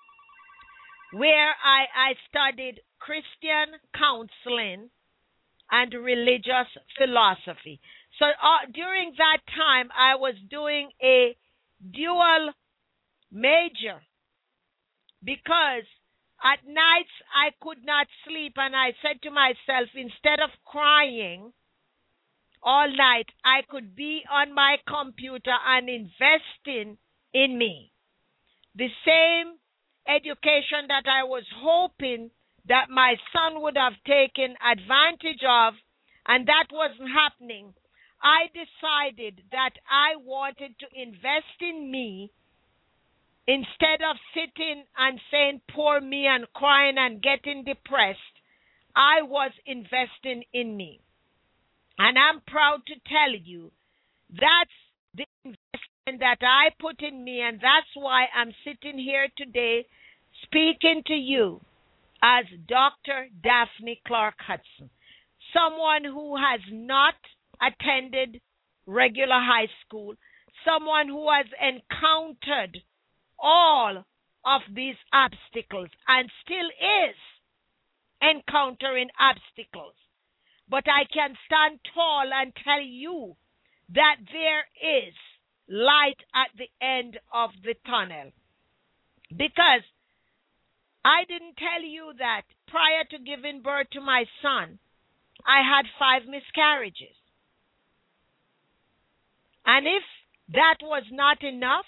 where I, I studied Christian counseling and religious philosophy. So uh, during that time, I was doing a dual major because at nights I could not sleep, and I said to myself, instead of crying all night, I could be on my computer and investing in me. The same education that I was hoping that my son would have taken advantage of, and that wasn't happening. I decided that I wanted to invest in me. Instead of sitting and saying, poor me, and crying and getting depressed, I was investing in me. And I'm proud to tell you that's the investment that I put in me, and that's why I'm sitting here today speaking to you as Doctor Daphne Clark Hudson, someone who has not attended regular high school, someone who has encountered all of these obstacles and still is encountering obstacles. But I can stand tall and tell you that there is light at the end of the tunnel. Because I didn't tell you that prior to giving birth to my son, I had five miscarriages. And if that was not enough,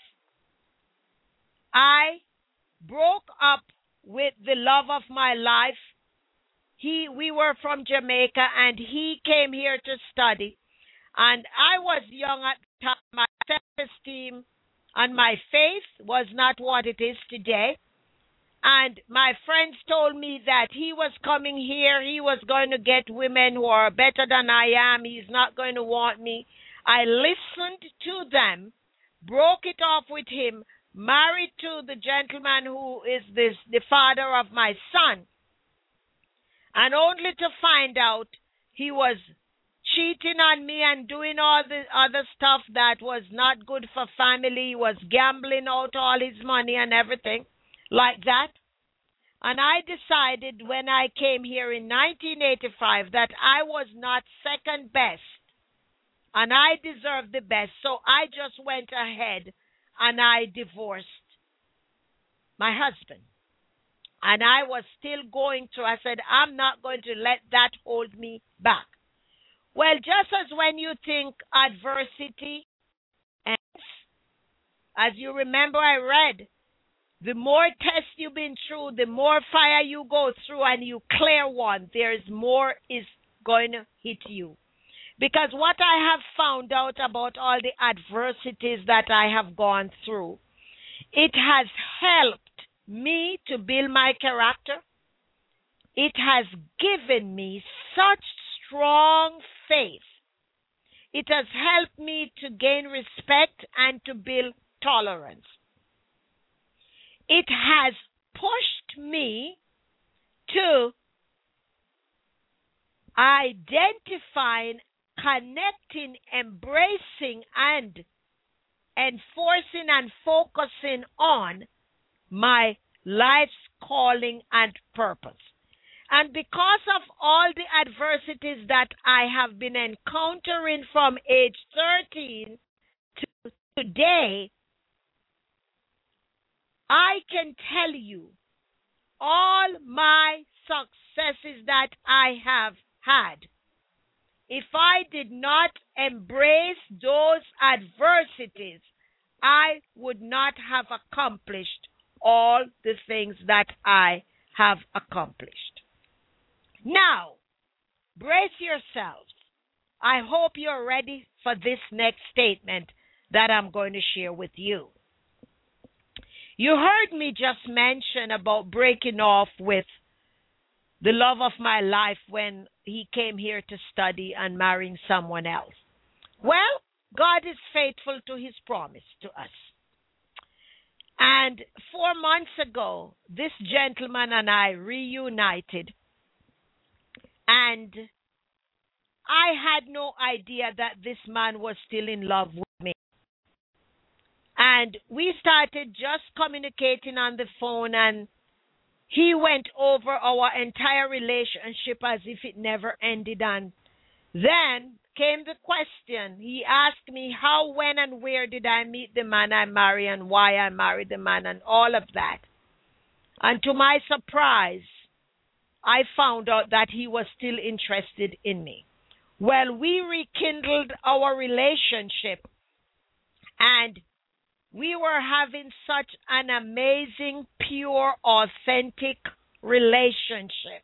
I broke up with the love of my life. He, we were from Jamaica, and he came here to study. And I was young at the time. My self-esteem and my faith was not what it is today. And my friends told me that he was coming here. He was going to get women who are better than I am. He's not going to want me. I listened to them, broke it off with him, married to the gentleman who is this, the father of my son, and only to find out he was cheating on me and doing all the other stuff that was not good for family. He was gambling out all his money and everything like that. And I decided when I came here in nineteen eighty-five that I was not second best and I deserved the best. So I just went ahead and I divorced my husband. And I was still going through. I said, I'm not going to let that hold me back. Well, just as when you think adversity ends, as you remember I read, the more tests you've been through, the more fire you go through and you clear one, there's more is going to hit you. Because what I have found out about all the adversities that I have gone through, it has helped me to build my character. It has given me such strong faith. It has helped me to gain respect and to build tolerance. It has pushed me to identifying, connecting, embracing, and enforcing and focusing on my life's calling and purpose. And because of all the adversities that I have been encountering from age thirteen to today, I can tell you all my successes that I have had. If I did not embrace those adversities, I would not have accomplished all the things that I have accomplished. Now, brace yourselves. I hope you're ready for this next statement that I'm going to share with you. You heard me just mention about breaking off with the love of my life when he came here to study and marrying someone else. Well, God is faithful to his promise to us. And four months ago, this gentleman and I reunited. And I had no idea that this man was still in love with me. And we started just communicating on the phone, and he went over our entire relationship as if it never ended. And then came the question. He asked me how, when, and where did I meet the man I married and why I married the man and all of that. And to my surprise, I found out that he was still interested in me. Well, we rekindled our relationship, and we were having such an amazing, pure, authentic relationship.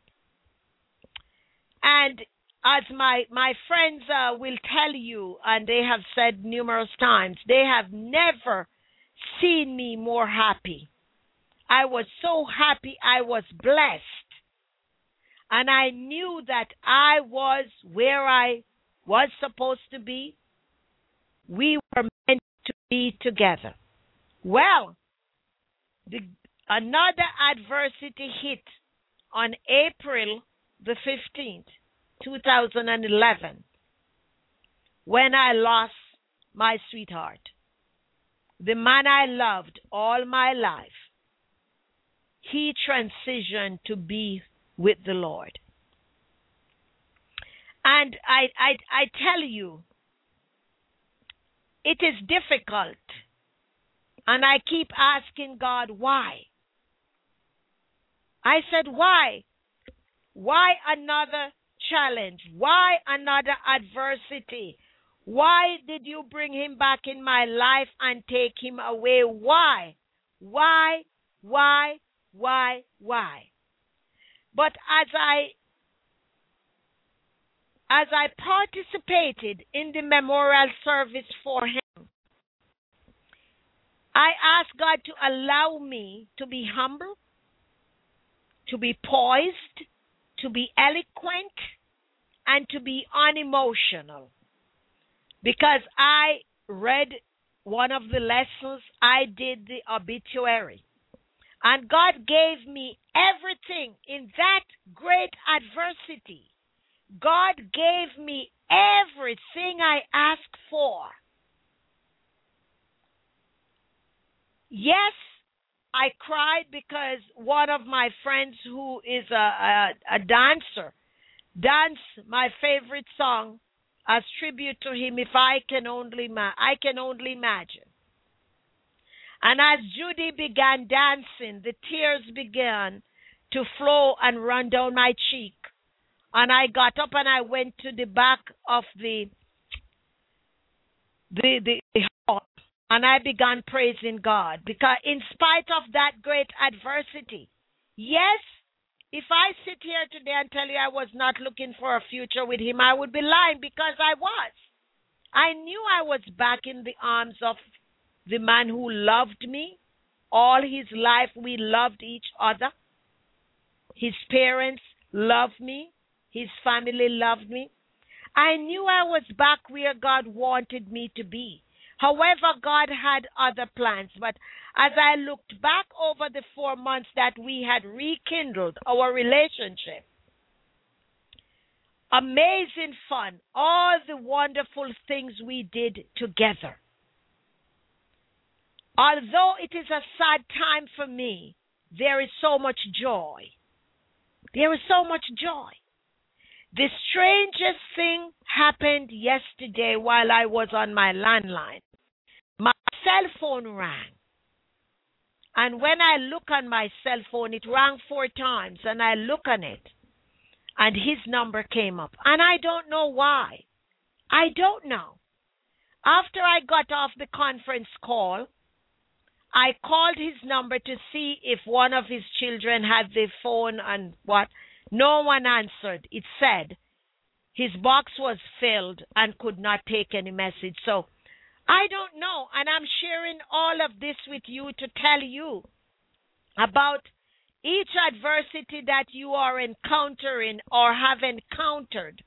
And as my, my friends uh, will tell you, and they have said numerous times, they have never seen me more happy. I was so happy, I was blessed. And I knew that I was where I was supposed to be. We were meant to be together. Well, the, another adversity hit on April the fifteenth, two thousand eleven, when I lost my sweetheart, the man I loved all my life. He transitioned to be with the Lord. And I, I, I tell you, it is difficult. And I keep asking God, why? I said, why? Why another challenge? Why another adversity? Why did you bring him back in my life and take him away? Why? Why? Why? Why? Why? But as I as I participated in the memorial service for him, I asked God to allow me to be humble, to be poised, to be eloquent, and to be unemotional. Because I read one of the lessons, I did the obituary. And God gave me everything in that great adversity. God gave me everything I asked for. Yes, I cried because one of my friends who is a, a, a dancer danced my favorite song as tribute to him, If I Can Only Ma- I Can Only Imagine. And as Judy began dancing, the tears began to flow and run down my cheek. And I got up and I went to the back of the the, the, the hall, and I began praising God. Because in spite of that great adversity, yes, if I sit here today and tell you I was not looking for a future with him, I would be lying, because I was. I knew I was back in the arms of the man who loved me. All his life we loved each other. His parents loved me. His family loved me. I knew I was back where God wanted me to be. However, God had other plans. But as I looked back over the four months that we had rekindled our relationship, amazing fun, all the wonderful things we did together. Although it is a sad time for me, there is so much joy. There is so much joy. The strangest thing happened yesterday while I was on my landline. My cell phone rang. And when I look on my cell phone, it rang four times. And I look on it, and his number came up. And I don't know why. I don't know. After I got off the conference call, I called his number to see if one of his children had the phone and what. No one answered. It said his box was filled and could not take any message. So I don't know. And I'm sharing all of this with you to tell you about each adversity that you are encountering or have encountered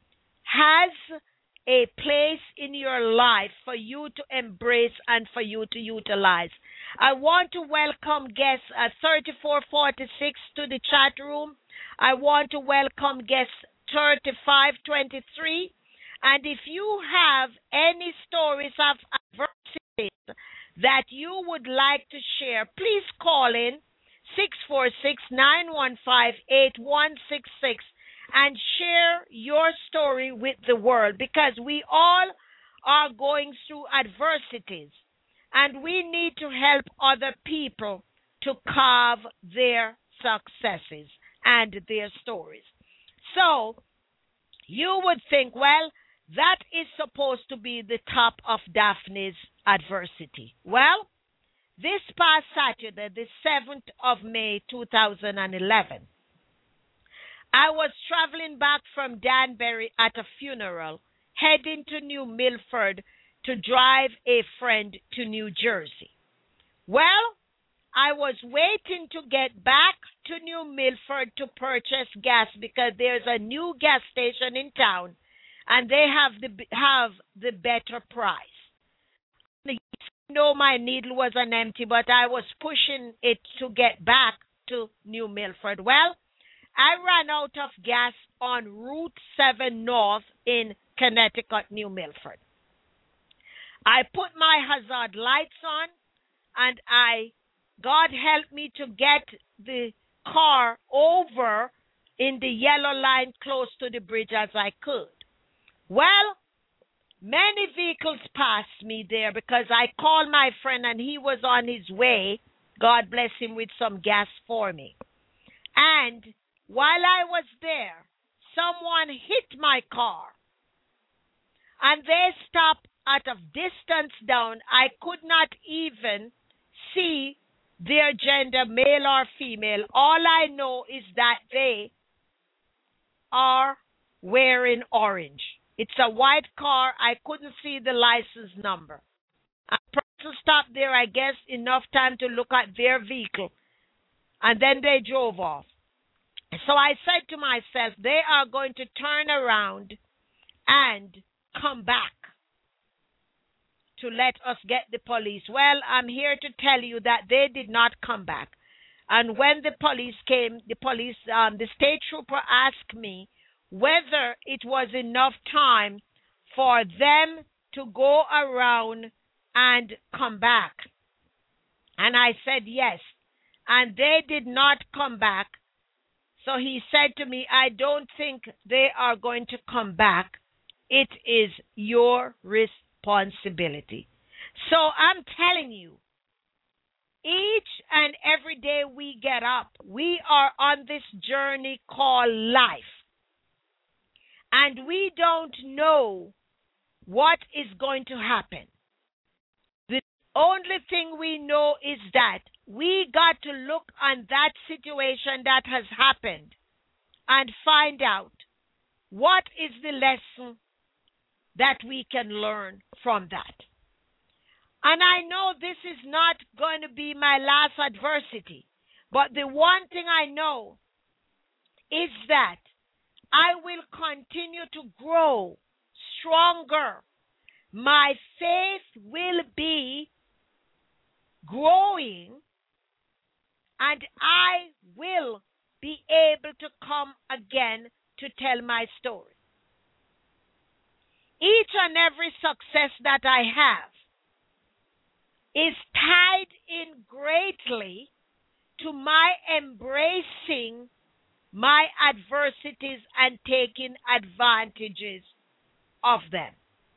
has a place in your life for you to embrace and for you to utilize. I want to welcome guests at thirty-four forty-six to the chat room. I want to welcome guests thirty-five twenty-three. And if you have any stories of adversities that you would like to share, please call in six four six, nine one five, eight one six six and share your story with the world, because we all are going through adversities and we need to help other people to carve their successes and their stories. So you would think, well, that is supposed to be the top of Daphne's adversity. Well, this past Saturday, the seventh of May, two thousand eleven, I was traveling back from Danbury at a funeral, heading to New Milford to drive a friend to New Jersey. Well, I was waiting to get back to New Milford to purchase gas, because there's a new gas station in town and they have the have the better price. No, my needle was an empty, but I was pushing it to get back to New Milford. Well, I ran out of gas on Route seven North in Connecticut, New Milford. I put my hazard lights on, and I, God helped me to get the car over in the yellow line close to the bridge as I could. Well, many vehicles passed me there because I called my friend and he was on his way, God bless him, with some gas for me. And while I was there, someone hit my car. And they stopped at a distance down. I could not even see their gender, male or female. All I know is that they are wearing orange. It's a white car. I couldn't see the license number. A person stopped there, I guess, enough time to look at their vehicle. And then they drove off. So I said to myself, they are going to turn around and come back to let us get the police. Well, I'm here to tell you that they did not come back. And when the police came, the police, um, the state trooper asked me whether it was enough time for them to go around and come back. And I said yes. And they did not come back. So he said to me, I don't think they are going to come back. It is your responsibility. So I'm telling you, each and every day we get up, we are on this journey called life. And we don't know what is going to happen. The only thing we know is that we got to look on that situation that has happened and find out what is the lesson that we can learn from that. And I know this is not going to be my last adversity, but the one thing I know is that I will continue to grow stronger. My faith will be growing, and I will be able to come again to tell my story. Each and every success that I have is tied in greatly to my embracing my adversities and taking advantages of them.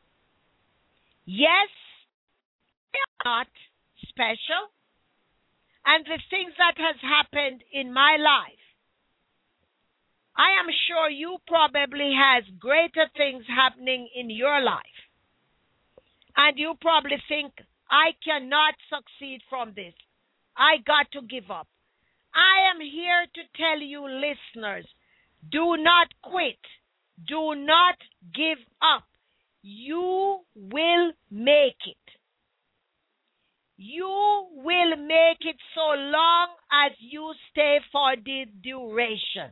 Yes, they are not special, and the things that has happened in my life, I am sure you probably has greater things happening in your life. And you probably think, I cannot succeed from this. I got to give up. I am here to tell you, listeners, do not quit. Do not give up. You will make it. You will make it so long as you stay for the duration.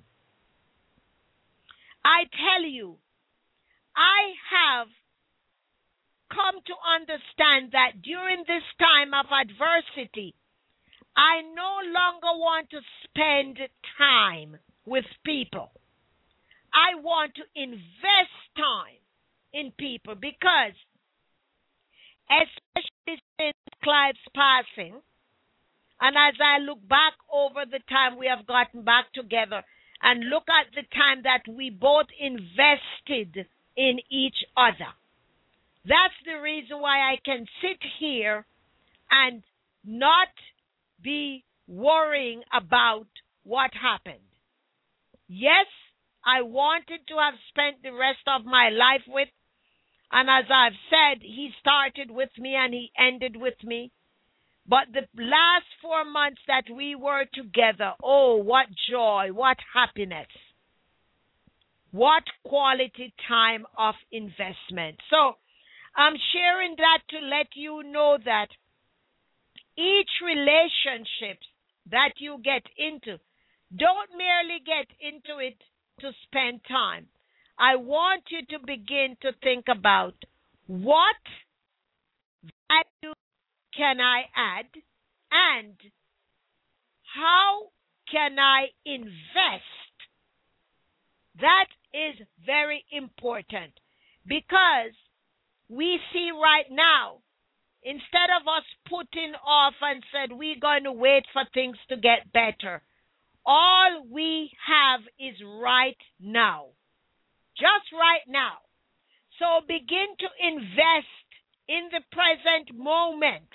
I tell you, I have come to understand that during this time of adversity, I no longer want to spend time with people. I want to invest time in people because, especially since Clive's passing, and as I look back over the time we have gotten back together and look at the time that we both invested in each other, that's the reason why I can sit here and not be worrying about what happened. Yes, I wanted to have spent the rest of my life with, and as I've said, he started with me and he ended with me. But the last four months that we were together, oh, what joy, what happiness, what quality time of investment. So I'm sharing that to let you know that each relationship that you get into, don't merely get into it to spend time. I want you to begin to think about what value can I add and how can I invest. That is very important because we see right now, instead of us putting off and said we're going to wait for things to get better, all we have is right now. Just right now. So begin to invest in the present moment.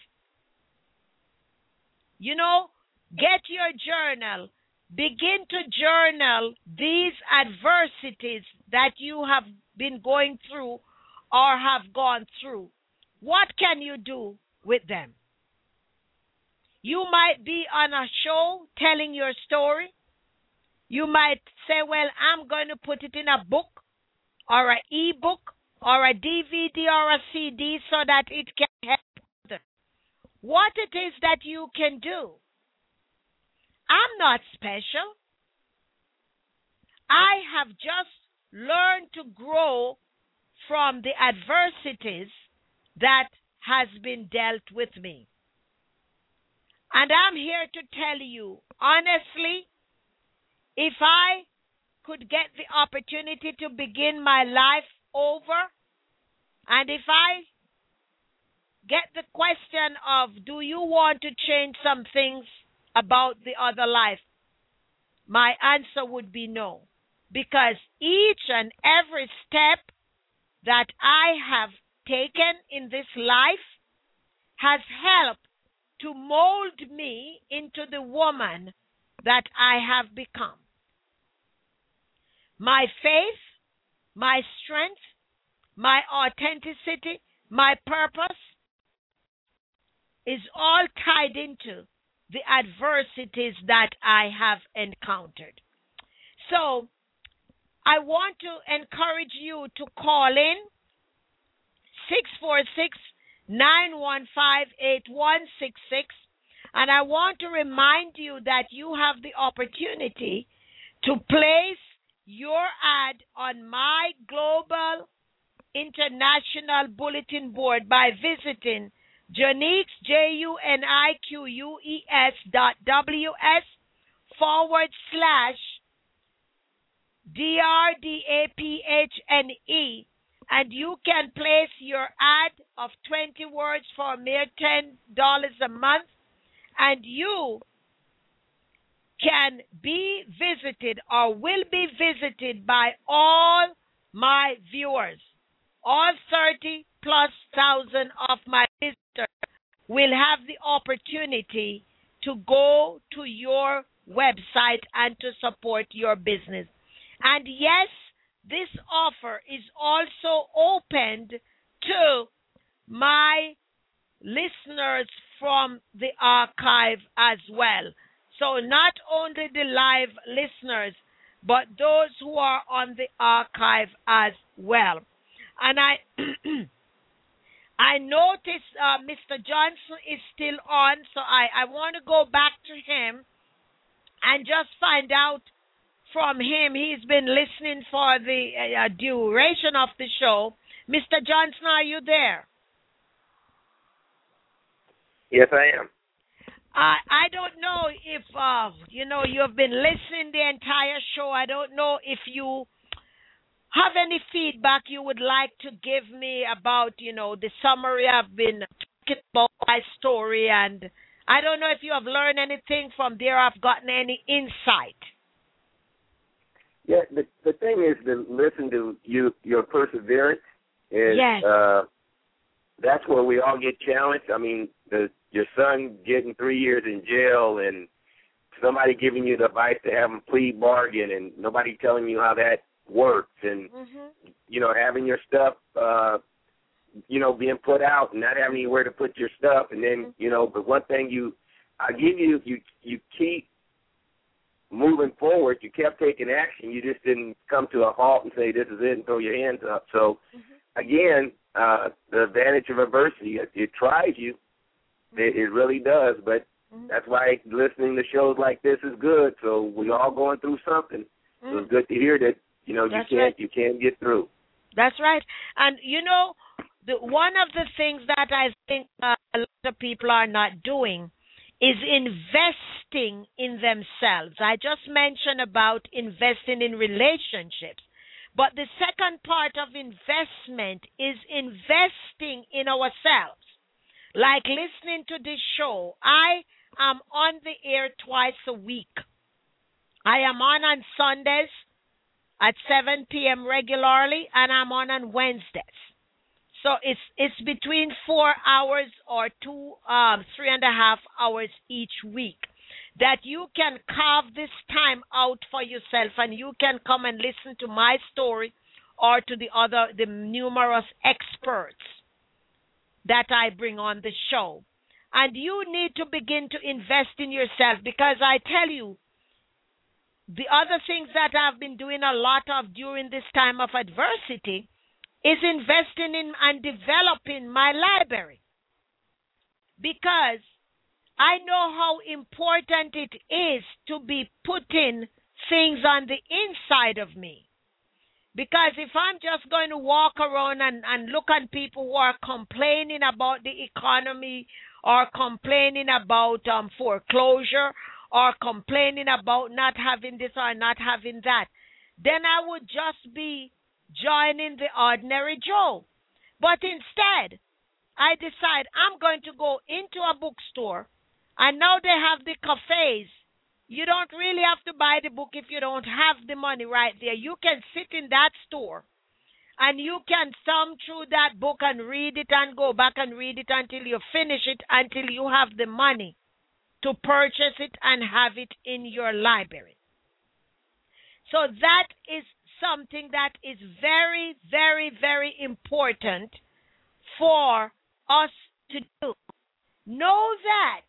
You know, get your journal. Begin to journal these adversities that you have been going through or have gone through. What can you do with them? You might be on a show telling your story. You might say, well, I'm going to put it in a book or an e-book or a D V D or a C D so that it can help others. What it is that you can do. I'm not special. I have just learned to grow from the adversities that has been dealt with me. And I'm here to tell you, honestly, if I could get the opportunity to begin my life over, and if I get the question of, do you want to change some things about the other life? My answer would be no. Because each and every step that I have taken in this life has helped to mold me into the woman that I have become. My faith, my strength, my authenticity, my purpose is all tied into the adversities that I have encountered. So, I want to encourage you to call in six four six, nine one five, eight one six six, and I want to remind you that you have the opportunity to place your ad on my global international bulletin board by visiting Juniques, J U N I Q U E S dot W S forward slash D R D A P H N E, and you can place your ad of twenty words for a mere ten dollars a month, and you can be visited or will be visited by all my viewers. All thirty plus thousand of my visitors will have the opportunity to go to your website and to support your business. And yes, this offer is also opened to my listeners from the archive as well. So not only the live listeners, but those who are on the archive as well. And I I notice uh, Mister Johnson is still on, so I, I want to go back to him and just find out from him. He's been listening for the uh, duration of the show. Mister Johnson, are you there? Yes, I am. I I don't know if, uh, you know, you've been listening the entire show. I don't know if you have any feedback you would like to give me about, you know, the summary I've been talking about, my story, and I don't know if you have learned anything from there. I've gotten any insight. Yeah, the the thing is to listen to you, your perseverance is Yes. uh, that's where we all get challenged. I mean, the your son getting three years in jail and somebody giving you the advice to have him plea bargain and nobody telling you how that works, and Mm-hmm. you know, having your stuff uh, you know, being put out and not having anywhere to put your stuff, and then mm-hmm. you know, but one thing you I give you you you keep moving forward. You kept taking action. You just didn't come to a halt and say, this is it, and throw your hands up. So, mm-hmm. again, uh, the advantage of adversity, it, it tries you. Mm-hmm. It, it really does. But mm-hmm. that's why listening to shows like this is good. So we're all going through something. Mm-hmm. So it's good to hear that, you know, that's you can't right. you can't get through. That's right. And, you know, the, one of the things that I think uh, a lot of people are not doing is investing in themselves. I just mentioned about investing in relationships. But the second part of investment is investing in ourselves. Like listening to this show. I am on the air twice a week. I am on on Sundays at seven p.m. regularly, and I'm on on Wednesdays. So it's it's between four hours or two, um, three and a half hours each week that you can carve this time out for yourself, and you can come and listen to my story or to the other, the numerous experts that I bring on the show. And you need to begin to invest in yourself, because I tell you, the other things that I've been doing a lot of during this time of adversity is investing in and developing my library, because I know how important it is to be putting things on the inside of me. Because if I'm just going to walk around and, and look at people who are complaining about the economy, or complaining about um, foreclosure, or complaining about not having this or not having that, then I would just be joining the ordinary Joe. But instead, I decide I'm going to go into a bookstore, and now they have the cafes. You don't really have to buy the book if you don't have the money right there. You can sit in that store, and you can thumb through that book and read it and go back and read it until you finish it, until you have the money to purchase it and have it in your library. So that is something that is very, very, very important for us to do. Know that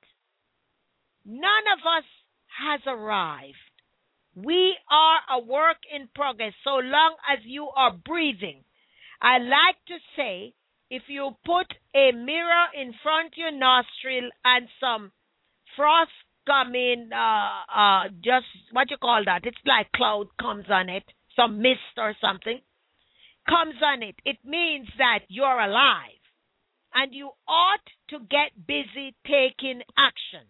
none of us has arrived. We are a work in progress so long as you are breathing. I like to say, if you put a mirror in front of your nostril and some frost come in, uh, uh, just, what you call that? It's like cloud comes on it, some mist or something comes on it. It means that you're alive, and you ought to get busy taking action.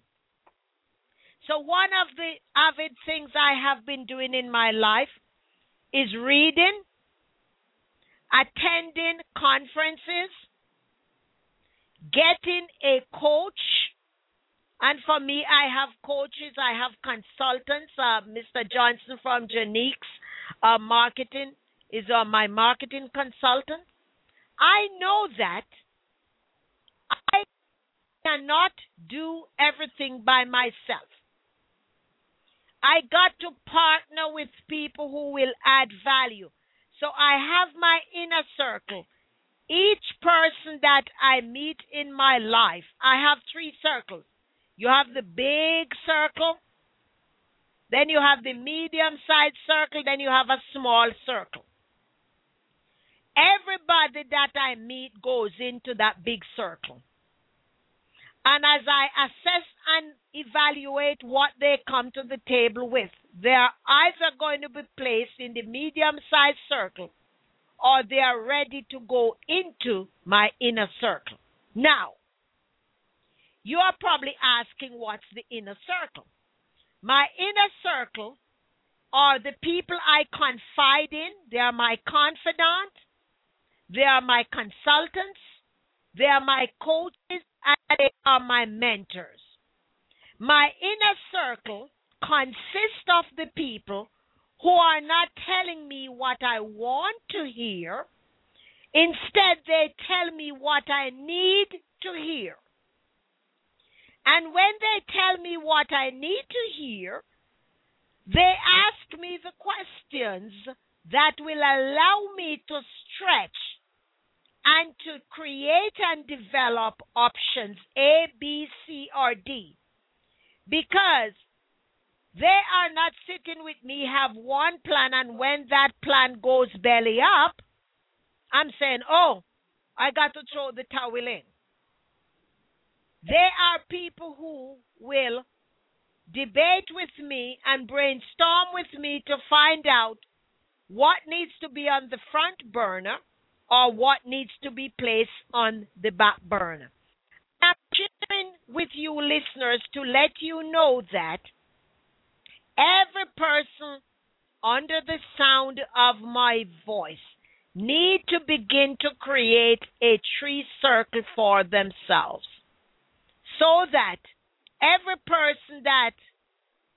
So one of the avid things I have been doing in my life is reading, attending conferences, getting a coach. And for me, I have coaches, I have consultants. Uh, Mister Johnson from Janique's uh, Marketing is uh, my marketing consultant. I know that I cannot do everything by myself. I got to partner with people who will add value. So I have my inner circle. Each person that I meet in my life, I have three circles. You have the big circle, then you have the medium-sized circle, then you have a small circle. Everybody that I meet goes into that big circle. And as I assess and evaluate what they come to the table with, they are either going to be placed in the medium-sized circle, or they are ready to go into my inner circle. Now, you are probably asking, what's the inner circle? My inner circle are the people I confide in. They are my confidant. They are my consultants. They are my coaches, and they are my mentors. My inner circle consists of the people who are not telling me what I want to hear. Instead, they tell me what I need to hear. And when they tell me what I need to hear, they ask me the questions that will allow me to stretch and to create and develop options A, B, C, or D. Because they are not sitting with me, have one plan, and when that plan goes belly up, I'm saying, oh, I got to throw the towel in. They are people who will debate with me and brainstorm with me to find out what needs to be on the front burner or what needs to be placed on the back burner. I'm sharing with you listeners to let you know that every person under the sound of my voice need to begin to create a tree circle for themselves, so that every person that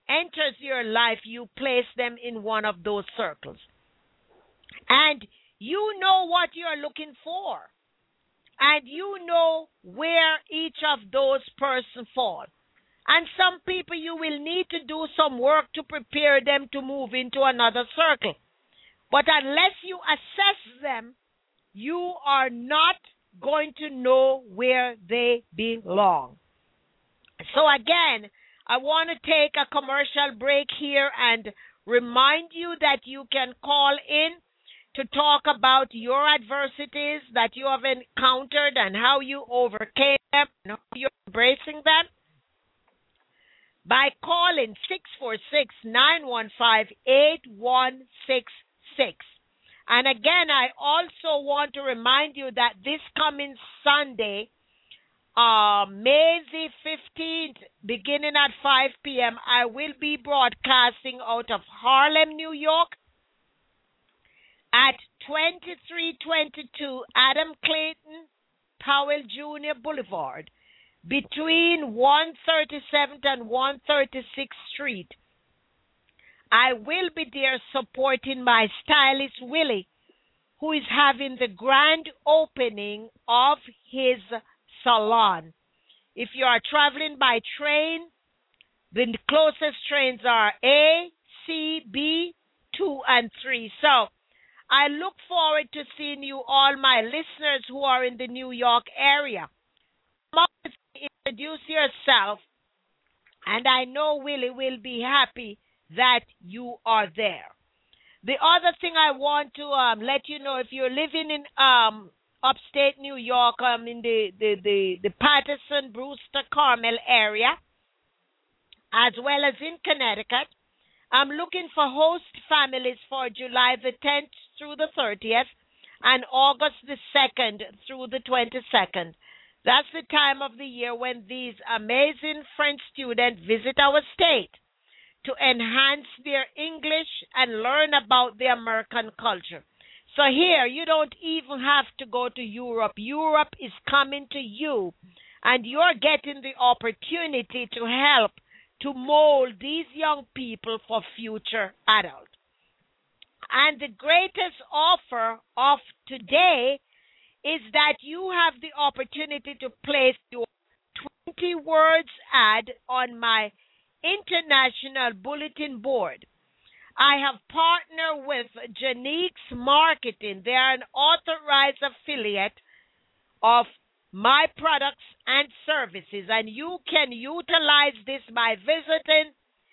enters your life, you place them in one of those circles. And you know what you're looking for. And you know where each of those persons fall. And some people you will need to do some work to prepare them to move into another circle. But unless you assess them, you are not going to know where they belong. So again, I want to take a commercial break here and remind you that you can call in to talk about your adversities that you have encountered and how you overcame them and how you're embracing them by calling six four six, nine one five, eight one six six. And again, I also want to remind you that this coming Sunday, uh, May the fifteenth, beginning at five p.m., I will be broadcasting out of Harlem, New York, at twenty-three twenty-two Adam Clayton Powell Junior Boulevard, between one thirty-seventh and one thirty-sixth Street. I will be there supporting my stylist, Willie, who is having the grand opening of his salon. If you are traveling by train, the closest trains are A, C, B, two, and three. So I look forward to seeing you all, my listeners who are in the New York area. Come up and introduce yourself, and I know Willie will be happy that you are there. The other thing I want to um, let you know, if you're living in um, upstate New York, um, in the, the, the, the Patterson, Brewster, Carmel area, as well as in Connecticut, I'm looking for host families for July the tenth through the thirtieth and August the second through the twenty-second. That's the time of the year when these amazing French students visit our state to enhance their English and learn about the American culture. So here, you don't even have to go to Europe. Europe is coming to you, and you're getting the opportunity to help to mold these young people for future adults. And the greatest offer of today is that you have the opportunity to place your twenty words ad on my international bulletin board. I have partnered with Janique's Marketing. They are an authorized affiliate of my products and services, and you can utilize this by visiting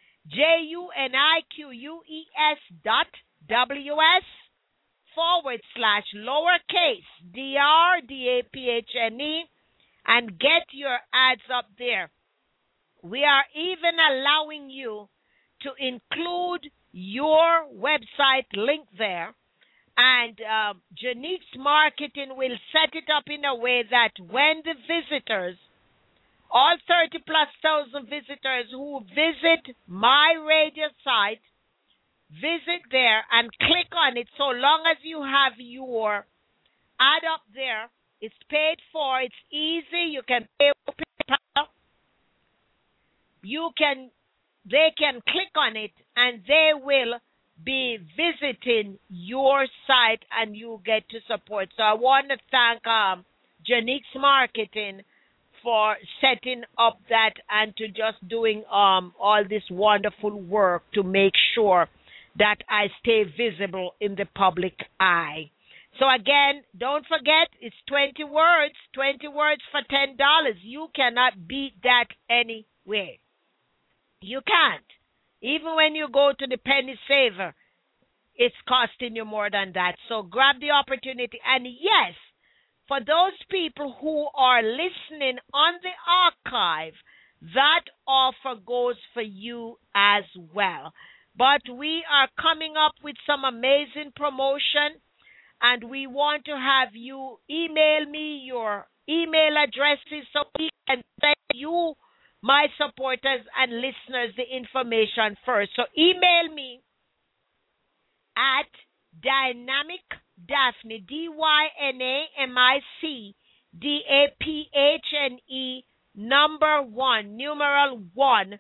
J-U-N-I-Q-U-E-S dot W-S forward slash lowercase D-R-D-A-P-H-N-E and get your ads up there. We are even allowing you to include your website link there, and uh, Janique's Marketing will set it up in a way that when the visitors, all thirty plus thousand visitors who visit my radio site, visit there and click on it, so long as you have your ad up there, it's paid for, it's easy, you can pay with PayPal. You can, they can click on it and they will be visiting your site and you get to support. So I want to thank um, Janique's Marketing for setting up that and to just doing um, all this wonderful work to make sure that I stay visible in the public eye. So again, don't forget, it's twenty words, twenty words for ten dollars. You cannot beat that anywhere. You can't. Even when you go to the penny saver, it's costing you more than that. So grab the opportunity. And yes, for those people who are listening on the archive, that offer goes for you as well. But we are coming up with some amazing promotion, and we want to have you email me your email addresses so we can send you, my supporters and listeners, the information first. So email me at Dynamic Daphne, D Y N A M I C D A P H N E, number one, numeral one,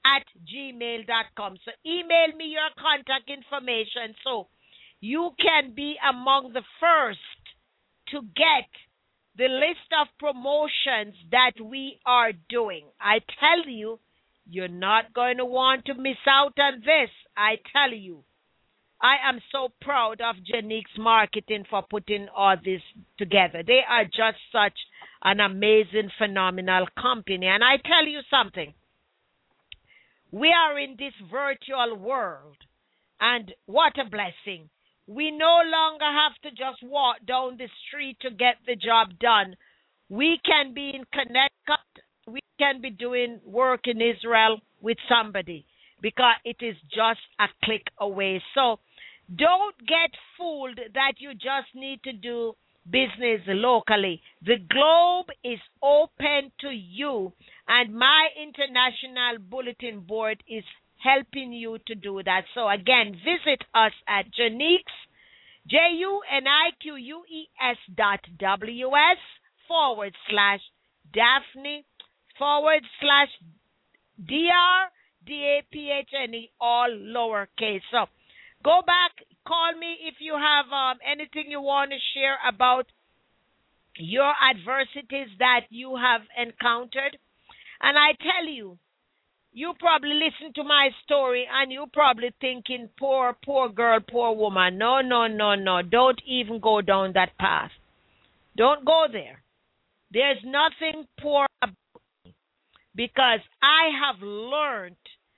at gmail dot com. So email me your contact information so you can be among the first to get the list of promotions that we are doing. I tell you, you're not going to want to miss out on this. I tell you. I am so proud of Janique's Marketing for putting all this together. They are just such an amazing, phenomenal company. And I tell you something. We are in this virtual world, and what a blessing. We no longer have to just walk down the street to get the job done. We can be in Connecticut. We can be doing work in Israel with somebody because it is just a click away. So don't get fooled that you just need to do business locally. The globe is open to you, and my international bulletin board is helping you to do that. So again, visit us at Janique's, J U N I Q U E S dot W S forward slash Daphne forward slash D R D A P H N E, all lowercase. So go back, call me if you have um, anything you want to share about your adversities that you have encountered. And I tell you, you probably listen to my story and you probably thinking, poor, poor girl, poor woman. No, no, no, no. Don't even go down that path. Don't go there. There's nothing poor about me because I have learned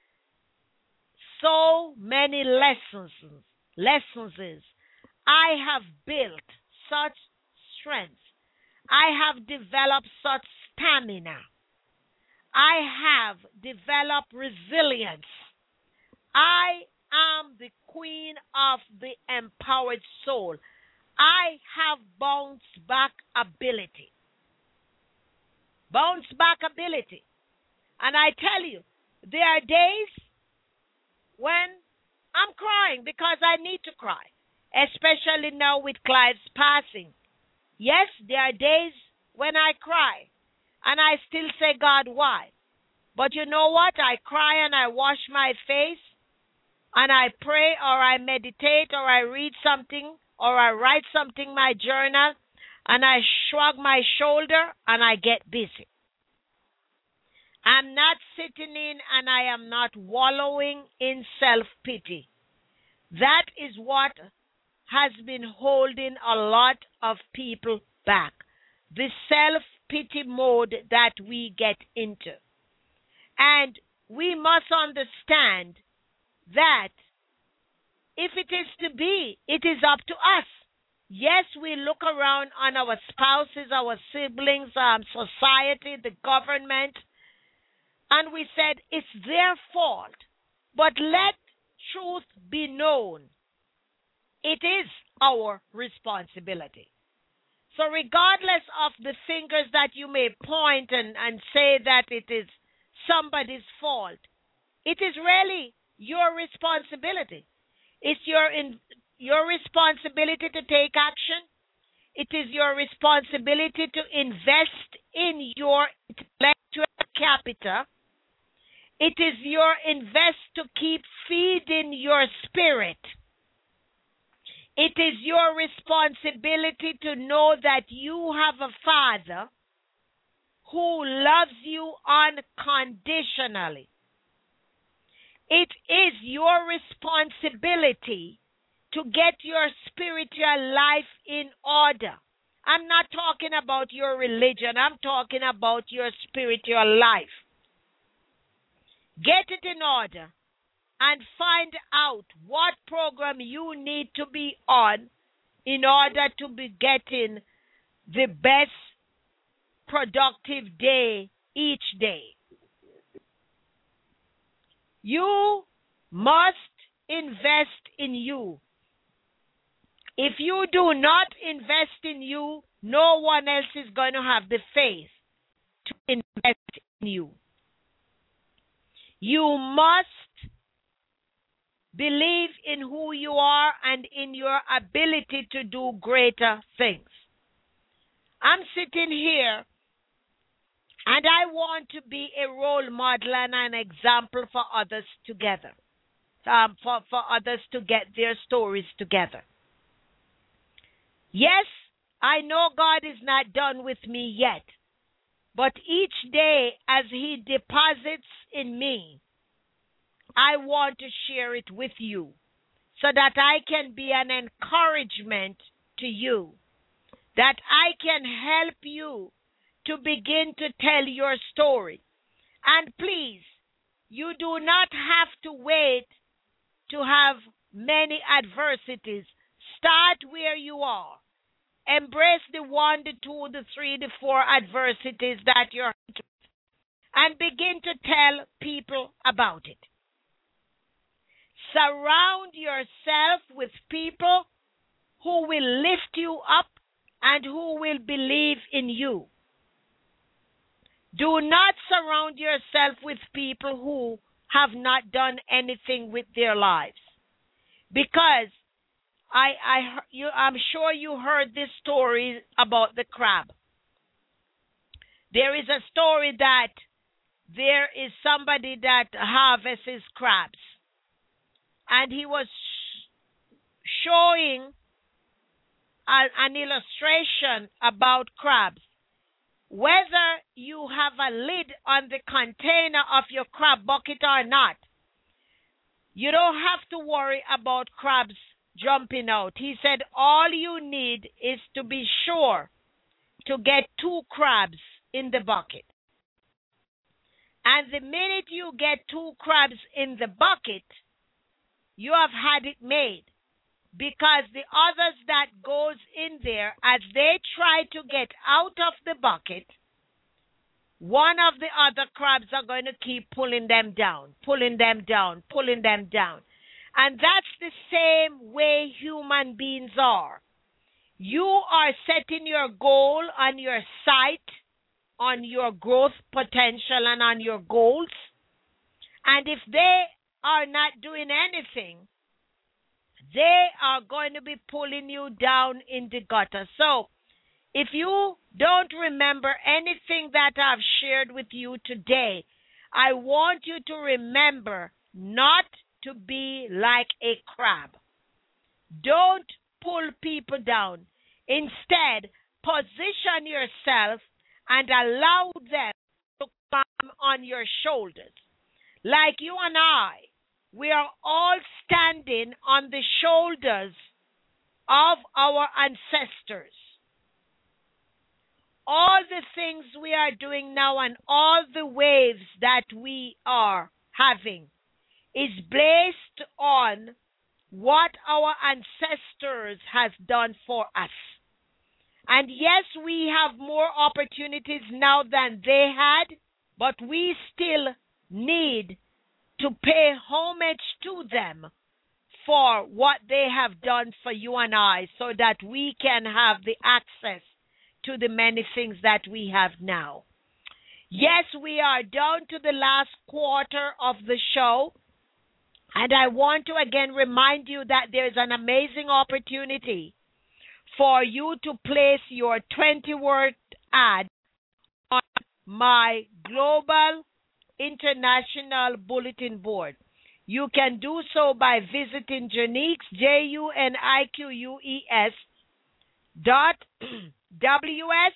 so many lessons. Lessons is I have built such strength. I have developed such stamina. I have developed resilience. I am the queen of the empowered soul. I have bounce back ability. Bounce back ability. And I tell you, there are days when I'm crying because I need to cry, especially now with Clive's passing. Yes, there are days when I cry, and I still say, God, why? But you know what? I cry and I wash my face, and I pray or I meditate or I read something or I write something in my journal, and I shrug my shoulder and I get busy. I'm not sitting in and I am not wallowing in self-pity. That is what has been holding a lot of people back. The self-pity mode that we get into. And we must understand that if it is to be, it is up to us. Yes, we look around on our spouses, our siblings, um, society, the government, and we said it's their fault. But let truth be known. It is our responsibility. So regardless of the fingers that you may point and, and say that it is somebody's fault, it is really your responsibility. It's your in, your responsibility to take action. It is your responsibility to invest in your intellectual capital. It is your invest to keep feeding your spirit. It is your responsibility to know that you have a Father who loves you unconditionally. It is your responsibility to get your spiritual life in order. I'm not talking about your religion. I'm talking about your spiritual life. Get it in order and find out what program you need to be on in order to be getting the best productive day each day. You must invest in you. If you do not invest in you, no one else is going to have the faith to invest in you. You must believe in who you are and in your ability to do greater things. I'm sitting here And I want to be a role model and an example for others together, um, for, for others to get their stories together. Yes, I know God is not done with me yet, but each day as He deposits in me, I want to share it with you so that I can be an encouragement to you, that I can help you to begin to tell your story. And please, you do not have to wait to have many adversities. Start where you are. Embrace the one, the two, the three, the four adversities that you're in, and begin to tell people about it. Surround yourself with people who will lift you up and who will believe in you. Do not surround yourself with people who have not done anything with their lives. Because I, I, you, I'm sure you heard this story about the crab. There is a story that there is somebody that harvests crabs. And he was showing a, an illustration about crabs. Whether you have a lid on the container of your crab bucket or not, you don't have to worry about crabs jumping out. He said all you need is to be sure to get two crabs in the bucket. And the minute you get two crabs in the bucket, you have had it made. Because the others that goes in there, as they try to get out of the bucket, one of the other crabs are going to keep pulling them down, pulling them down, pulling them down. And that's the same way human beings are. You are setting your goal on your sight, on your growth potential and on your goals. And if they are not doing anything, they are going to be pulling you down in the gutter. So, if you don't remember anything that I've shared with you today, I want you to remember not to be like a crab. Don't pull people down. Instead, position yourself and allow them to come on your shoulders. Like you and I, we are all standing on the shoulders of our ancestors. All the things we are doing now and all the waves that we are having is based on what our ancestors has done for us. And yes, we have more opportunities now than they had, but we still need to pay homage to them for what they have done for you and I, so that we can have the access to the many things that we have now. Yes, we are down to the last quarter of the show, and I want to again remind you that there's an amazing opportunity for you to place your twenty-word ad on my global international bulletin board. You can do so by visiting Juniques, J U N I Q U E S dot W S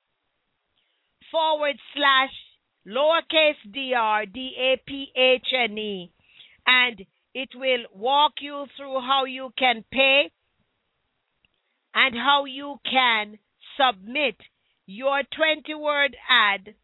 forward slash lowercase d r d a p h n e, and it will walk you through how you can pay and how you can submit your twenty-word ad,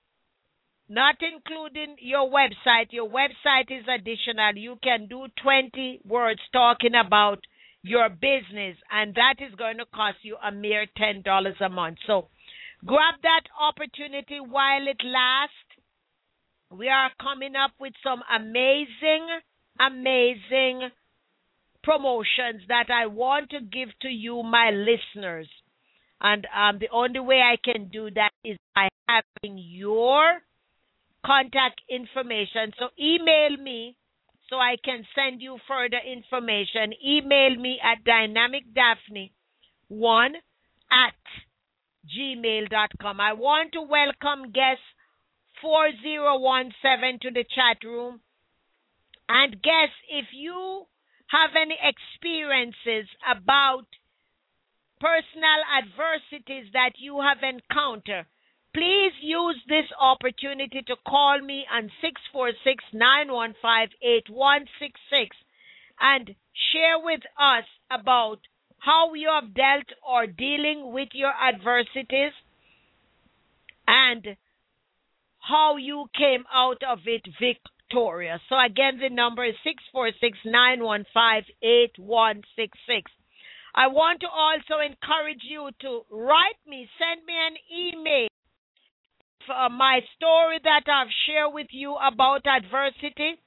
not including your website. Your website is additional. You can do twenty words talking about your business, and that is going to cost you a mere ten dollars a month. So grab that opportunity while it lasts. We are coming up with some amazing, amazing promotions that I want to give to you, my listeners. And um, the only way I can do that is by having your contact information. So email me so I can send you further information. Email me at dynamic daphne one at gmail dot com. I want to welcome guest four zero one seven to the chat room. And guess if you have any experiences about personal adversities that you have encountered, please use this opportunity to call me on six four six, nine one five, eight one six six and share with us about how you have dealt or dealing with your adversities and how you came out of it victorious. So again, the number is six four six, nine one five, eight one six six. I want to also encourage you to write me, send me an email for my story that I've shared with you about adversity.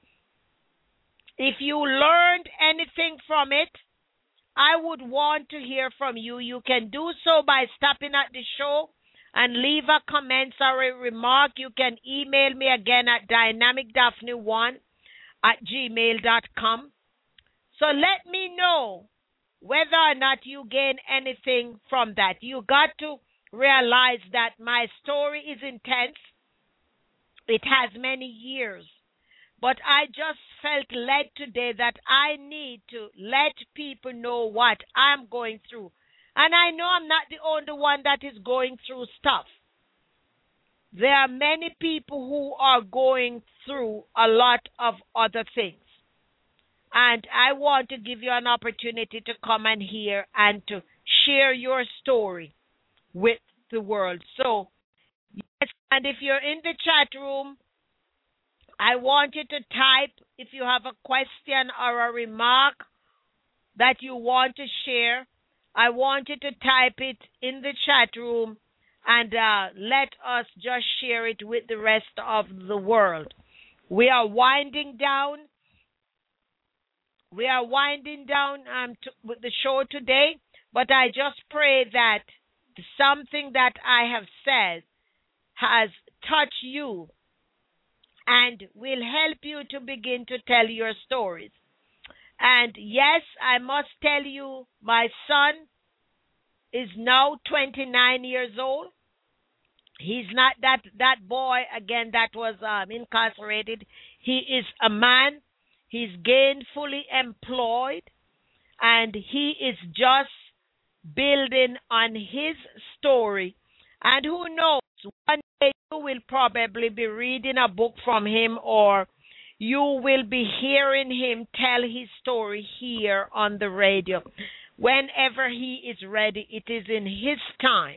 If you learned anything from it, I would want to hear from you. You can do so by stopping at the show and leave a comment or a remark. You can email me again at dynamic daphne one at gmail dot com. So let me know whether or not you gain anything from that. You got to realize that my story is intense. It has many years. But I just felt led today that I need to let people know what I'm going through. And I know I'm not the only one that is going through stuff. There are many people who are going through a lot of other things. And I want to give you an opportunity to come and hear and to share your story with the world. So, yes, and if you're in the chat room, I want you to type if you have a question or a remark that you want to share. I want you to type it in the chat room and uh, let us just share it with the rest of the world. We are winding down. We are winding down um, to, with the show today, but I just pray that something that I have said has touched you and will help you to begin to tell your stories. And yes, I must tell you, my son is now twenty-nine years old. He's not that, that boy, again, that was um, incarcerated. He is a man. He's gainfully employed, and he is just building on his story. And who knows, one day you will probably be reading a book from him, or you will be hearing him tell his story here on the radio. Whenever he is ready, it is in his time.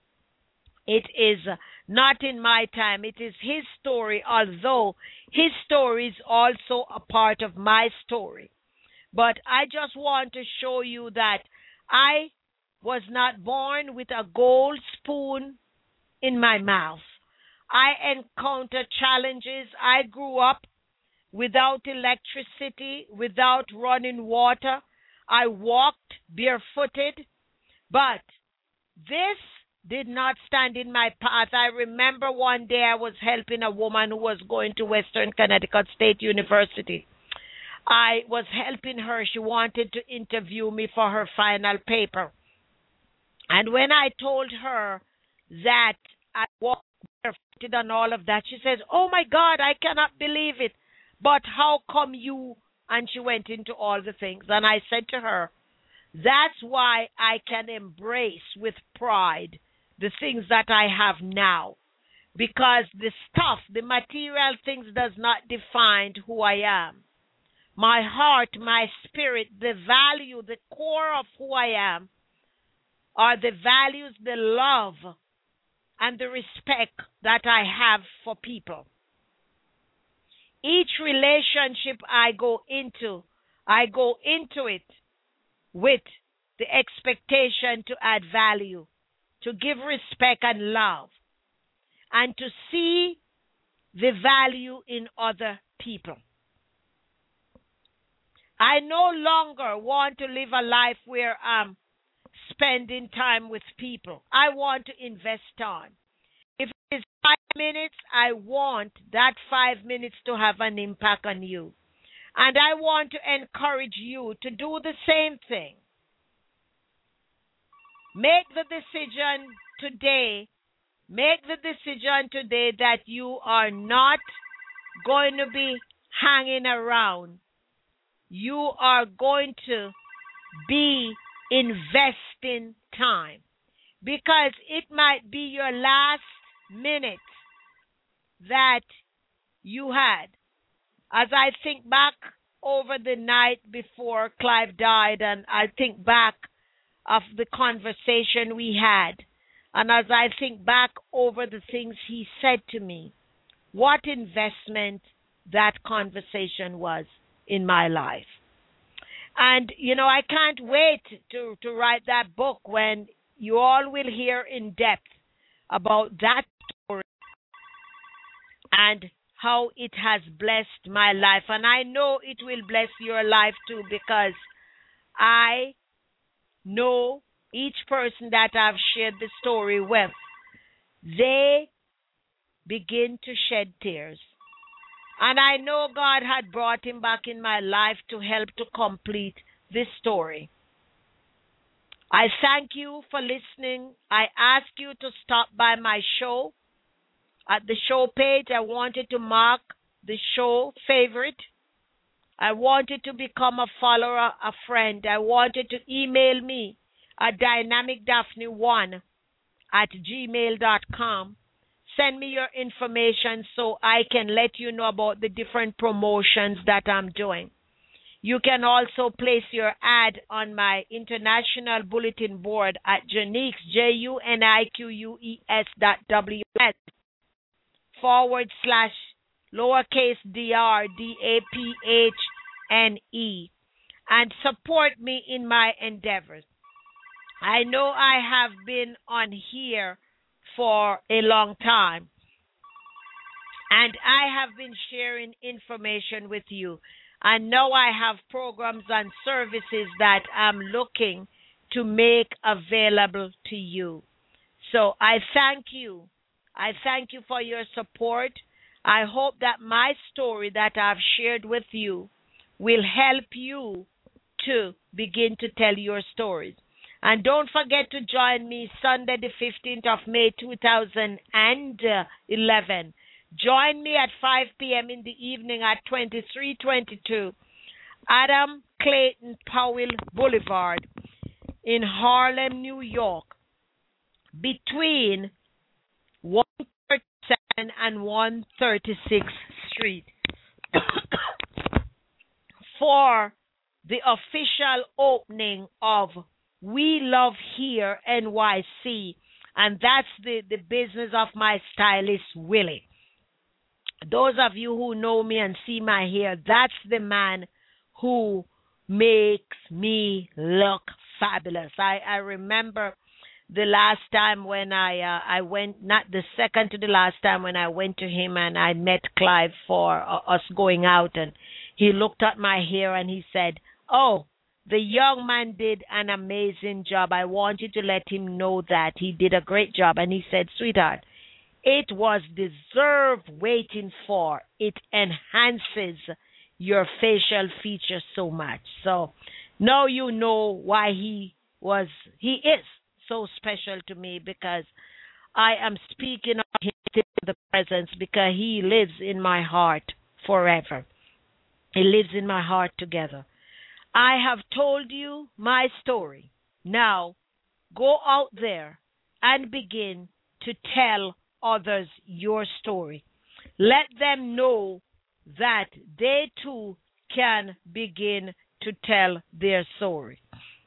It is not in my time. It is his story, although his story is also a part of my story. But I just want to show you that I was not born with a gold spoon in my mouth. I encountered challenges. I grew up without electricity, without running water. I walked barefooted, but this did not stand in my path. I remember one day I was helping a woman who was going to Western Connecticut State University. I was helping her. She wanted to interview me for her final paper. And when I told her that I walked barefooted and all of that, she says, "Oh my God, I cannot believe it. But how come you?" And she went into all the things. And I said to her, that's why I can embrace with pride the things that I have now. Because the stuff, the material things does not define who I am. My heart, my spirit, the value, the core of who I am are the values, the love, and the respect that I have for people. Each relationship I go into, I go into it with the expectation to add value, to give respect and love, and to see the value in other people. I no longer want to live a life where I'm spending time with people. I want to invest time. If it is five minutes, I want that five minutes to have an impact on you. And I want to encourage you to do the same thing. Make the decision today, make the decision today that you are not going to be hanging around. You are going to be investing time, because it might be your last minute that you had. As I think back over the night before Clive died, and I think back of the conversation we had, and as I think back over the things he said to me, what investment that conversation was in my life. And, you know, I can't wait to, to write that book when you all will hear in depth about that story and how it has blessed my life. And I know it will bless your life too, because I know each person that I've shared the story with, they begin to shed tears. And I know God had brought him back in my life to help to complete this story. I thank you for listening. I ask you to stop by my show. At the show page, I wanted to mark the show favorite. I wanted to become a follower, a friend. I wanted to email me at dynamic daphne one at gmail dot com. Send me your information so I can let you know about the different promotions that I'm doing. You can also place your ad on my international bulletin board at Juniques, J U N I Q U E S dot W S forward slash lowercase d r d a p h n e, and support me in my endeavors. I know I have been on here for a long time, and I have been sharing information with you. I know I have programs and services that I'm looking to make available to you. So I thank you. I thank you for your support. I hope that my story that I've shared with you will help you to begin to tell your stories. And don't forget to join me Sunday the fifteenth of May two thousand eleven. Join me at five p.m. in the evening at twenty-three twenty-two Adam Clayton Powell Boulevard in Harlem, New York, between one thirty-seven and one thirty-sixth Street for the official opening of We Love Here N Y C, and that's the, the business of my stylist, Willie. Those of you who know me and see my hair, that's the man who makes me look fabulous. I, I remember the last time when I uh, I went, not the second to the last time when I went to him and I met Clive for uh, us going out, and he looked at my hair and he said, "Oh, the young man did an amazing job. I want you to let him know that he did a great job." And he said, "Sweetheart, it was deserved waiting for. It enhances your facial features so much." So now you know why he was, he is so special to me, because I am speaking of him in the presence, because he lives in my heart forever. He lives in my heart together. I have told you my story. Now go out there and begin to tell others your story. Let them know that they too can begin to tell their story.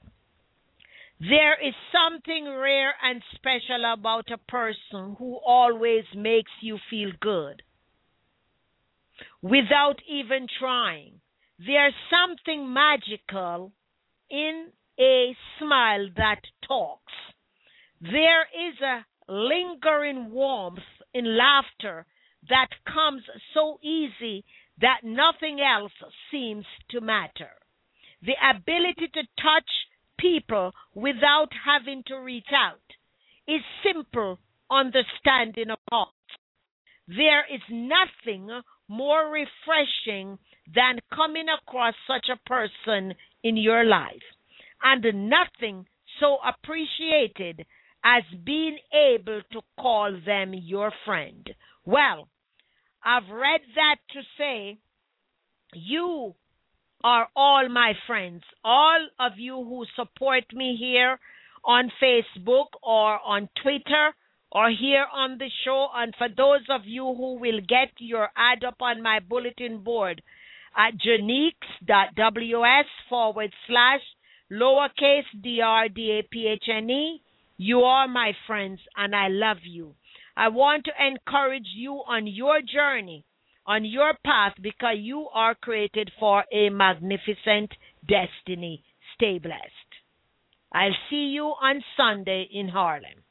There is something rare and special about a person who always makes you feel good without even trying. There's something magical in a smile that talks. There is a lingering warmth in laughter that comes so easy that nothing else seems to matter. The ability to touch people without having to reach out is simple understanding of heart. There is nothing more refreshing than coming across such a person in your life, and nothing so appreciated as being able to call them your friend. Well, I've read that to say you are all my friends. All of you who support me here on Facebook or on Twitter or here on the show, and for those of you who will get your ad up on my bulletin board at janiques.ws forward slash lowercase D-R-D-A-P-H-N-E, you are my friends and I love you. I want to encourage you on your journey, on your path, because you are created for a magnificent destiny. Stay blessed. I'll see you on Sunday in Harlem.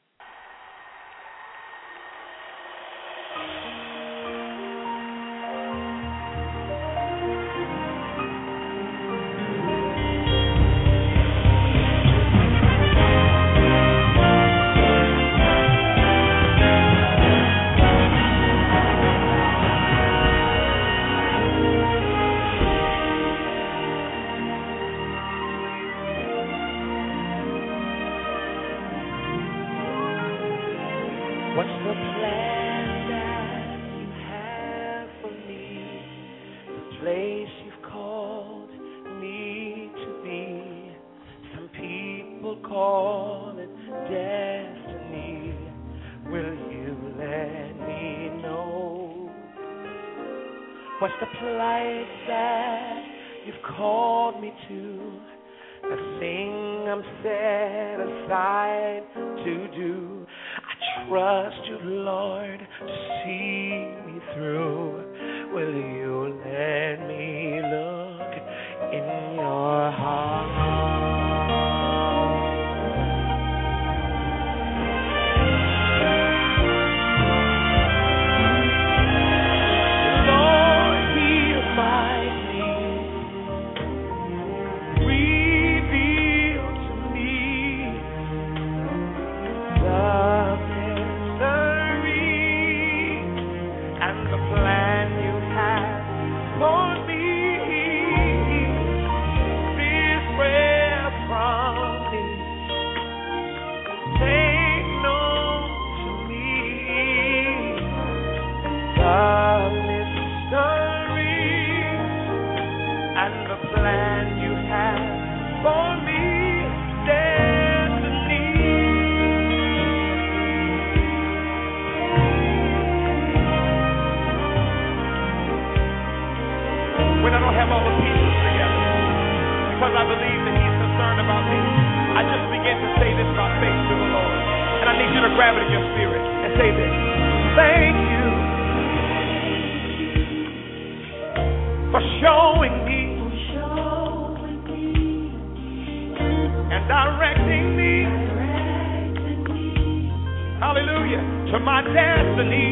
What's the plight that you've called me to? The thing I'm set aside to do. I trust you, Lord, to see me through. Will you let me look in your heart? I believe that he's concerned about me. I just begin to say this by faith to the Lord. And I need you to grab it in your spirit and say this. Thank you for showing me and directing me, hallelujah, to my destiny.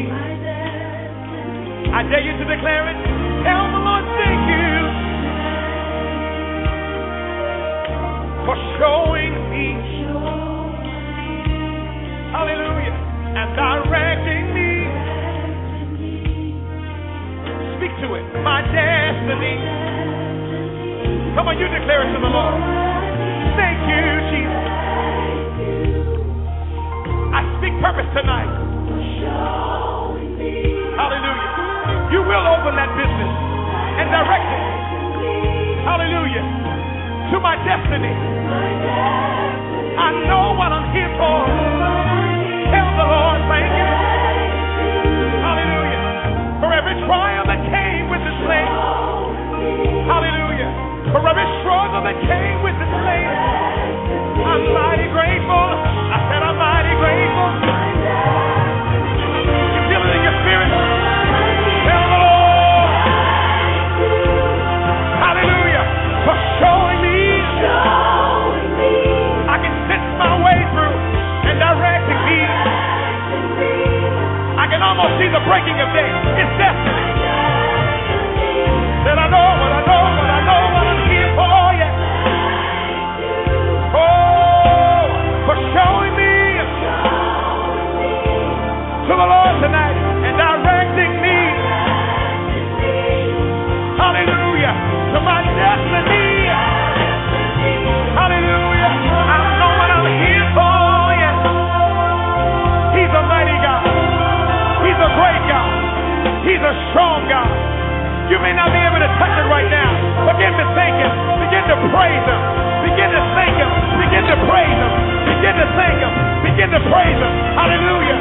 I dare you to declare it. Tell the Lord, thank you for showing me, hallelujah, and directing me. Speak to it, my destiny. Come on, you declare it to the Lord. Thank you, Jesus. I speak purpose tonight. Hallelujah. You will open that business and direct it. Hallelujah. To my destiny. I know what I'm here for. Tell the Lord, thank you. Hallelujah. For every trial that came with this slave. Hallelujah. For every struggle that came with this slave. I'm mighty grateful. I said I'm mighty grateful. You feel it in your spirit? Tell the Lord. Hallelujah. For showing me. praise him. Begin to thank him. Begin to praise him. Begin to thank him. Begin to praise him. Hallelujah.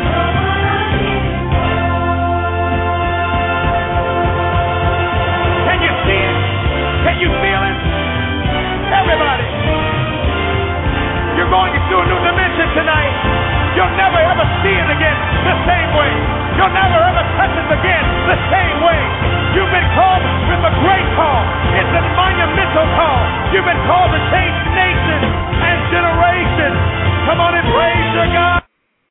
Can you see it? Can you feel it? Everybody. You're going into a new dimension tonight. You'll never ever see it again the same way. You'll never ever touch it again the same way. You've been called with a great call. It's a monumental call. You've been called to change nations and generations. Come on and praise your God.